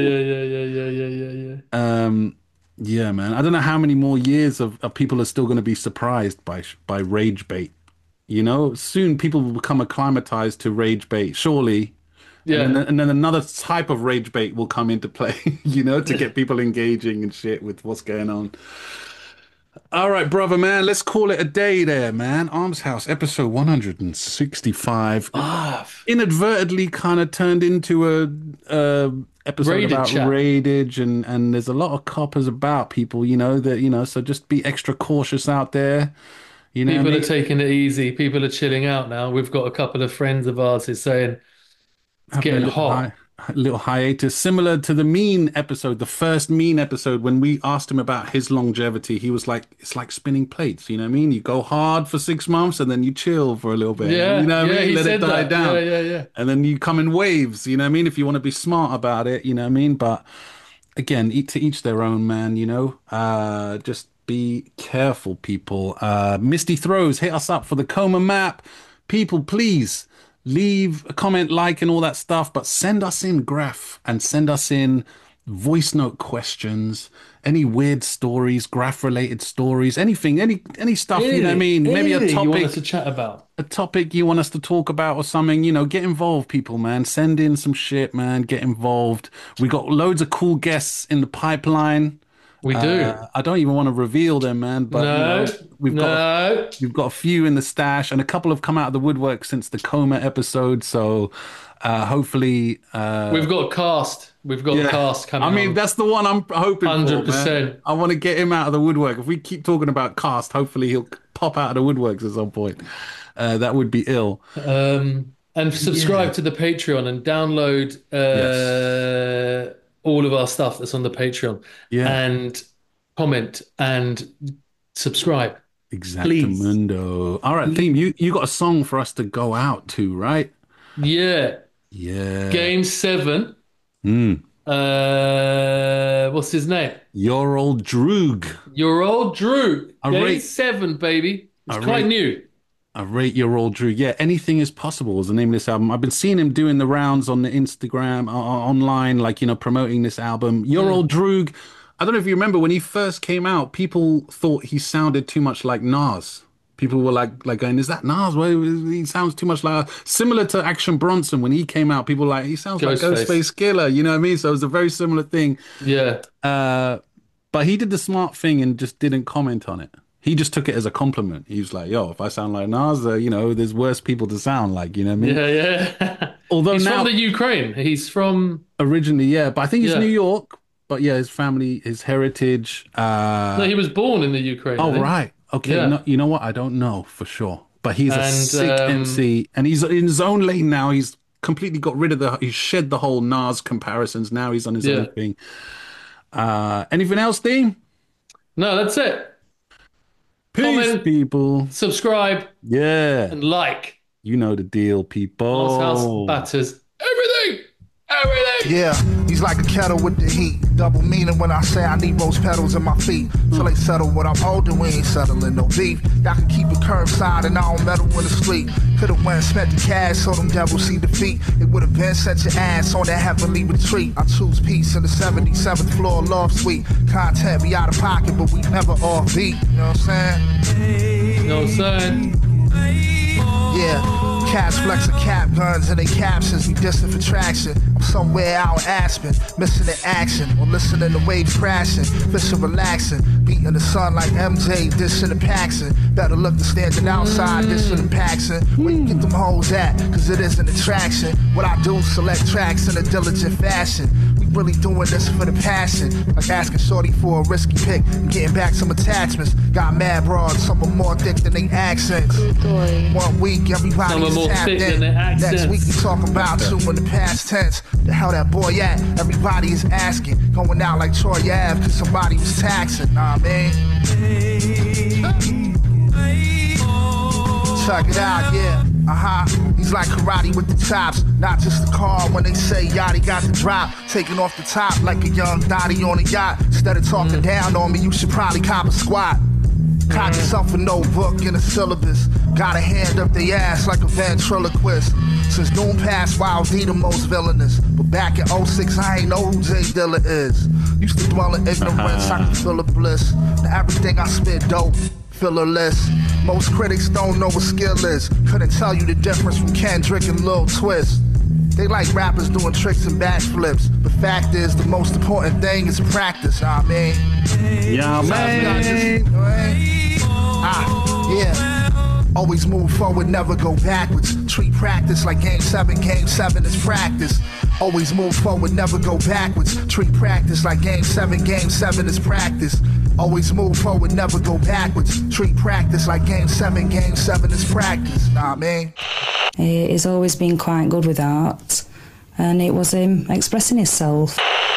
Yeah, man. I don't know how many more years of people are still going to be surprised by rage bait. You know, soon people will become acclimatized to rage bait, surely. Yeah. And then another type of rage bait will come into play, you know, to get people engaging and shit with what's going on. All right, brother, man. Let's call it a day there, man. Arms House, episode 165. Inadvertently kind of turned into a episode about raidage, and there's a lot of coppers about people, you know, that, you know, so just be extra cautious out there. You know, people are taking it easy. People are chilling out now. We've got a couple of friends of ours who's saying it's getting hot. Little hiatus, similar to the Mean episode, the first Mean episode, when we asked him about his longevity. He was like, it's like spinning plates, you know what I mean? You go hard for 6 months and then you chill for a little bit. Yeah, you know what I mean? Let it die down. Yeah. And then you come in waves, you know what I mean? If you want to be smart about it, you know what I mean? But again, to each their own, man, you know? Just be careful, people. Misty Throws, hit us up for the Coma map. People, please leave a comment, like, and all that stuff, but send us in graph and send us in voice note questions, any weird stories, graph related stories, anything, any stuff, you know what I mean? Maybe a topic you want us to chat about, a topic you want us to talk about or something, you know, get involved, people, man. Send in some shit, man. Get involved. We got loads of cool guests in the pipeline. We do. I don't even want to reveal them, man. But we've got a few in the stash, and a couple have come out of the woodwork since the Coma episode. So hopefully, we've got Cast. We've got Cast coming. I mean, that's the one I'm hoping 100%. for. 100%. I want to get him out of the woodwork. If we keep talking about Cast, hopefully he'll pop out of the woodworks at some point. That would be ill. And subscribe to the Patreon and download all of our stuff that's on the Patreon. Yeah. And comment and subscribe. Exactamundo. All right, Theme, you got a song for us to go out to, right? Yeah. Yeah. Game 7. What's his name? Your Old Droog. Your Old Droog. Game 7, baby. It's quite new. I rate Your Old Droog. Yeah, Anything Is Possible is the name of this album. I've been seeing him doing the rounds on the Instagram, online, like, promoting this album. Your Old Droog, I don't know if you remember, when he first came out, people thought he sounded too much like Nas. People were like going, is that Nas? Well, he sounds too much like... Similar to Action Bronson, when he came out, people were like, he sounds like Ghostface Killer, you know what I mean? So it was a very similar thing. Yeah. But he did the smart thing and just didn't comment on it. He just took it as a compliment. He was like, yo, if I sound like Nas, there's worse people to sound like, you know what I mean? Yeah. Although he's now, from the Ukraine. He's from... Originally, yeah. But I think he's New York. But yeah, his family, his heritage... No, he was born in the Ukraine. Oh, right. Okay. Yeah. No, you know what? I don't know for sure. But he's a sick MC. And he's in his own lane now. He's completely got rid of he's shed the whole Nas comparisons. Now he's on his own thing. Anything else, Dean? No, that's it. Peace, comment, people. Subscribe. Yeah. And like. You know the deal, people. House batters. Everything. Yeah, he's like a kettle with the heat. Double meaning when I say I need rose petals in my feet. Till they settle when I'm older, we ain't settling no beef. Y'all can keep it curbside and I don't meddle in the street. Could've went and spent the cash so them devils see defeat. It would've been such your ass on that heavenly retreat. I choose peace in the 77th floor loft suite. Content be out of pocket, but we never off beat. You know what I'm saying? You know what I'm saying? Yeah, cats flexing cap guns and they captions be distant for traction. I'm somewhere out in Aspen, missing the action, or listening to waves crashing, fishing relaxing, beating the sun like MJ, dishing the Paxson. Better look to standing outside, dishing the Paxson. Where you get them hoes at, cause it is an attraction. What I do, select tracks in a diligent fashion. We really doing this for the passion, like asking shorty for a risky pick and getting back some attachments. Got mad broads, some are more thick than they accents. 1 week, everybody is tapped in. Next week, we talk about you in the past tense. The hell that boy at? Everybody is asking. Going out like Troy Ave, cause somebody was taxing. Nah, man. Check it out, yeah. He's like karate with the chops. Not just the car when they say Yachty got the drop. Taking off the top like a young Dottie on a yacht. Instead of talking down on me, you should probably cop a squat. Cock yourself a notebook and a syllabus. Got a hand up the ass like a ventriloquist. Since noon past, Wild D the most villainous. But back in 06, I ain't know who Jay Dilla is. Used to dwell in ignorance, I can feel the bliss. Now everything I spit dope, fillerless. Most critics don't know what skill is. Couldn't tell you the difference from Kendrick and Lil Twist. They like rappers doing tricks and backflips. But fact is, the most important thing is practice, you know what I mean? Yeah, man. Yeah. Always move forward, never go backwards. Treat practice like Game 7 is practice. Always move forward, never go backwards. Treat practice like Game 7 is practice. Always move forward, never go backwards. Treat practice like Game 7 is practice. Nah, man. He's always been quite good with art, and it was him expressing himself.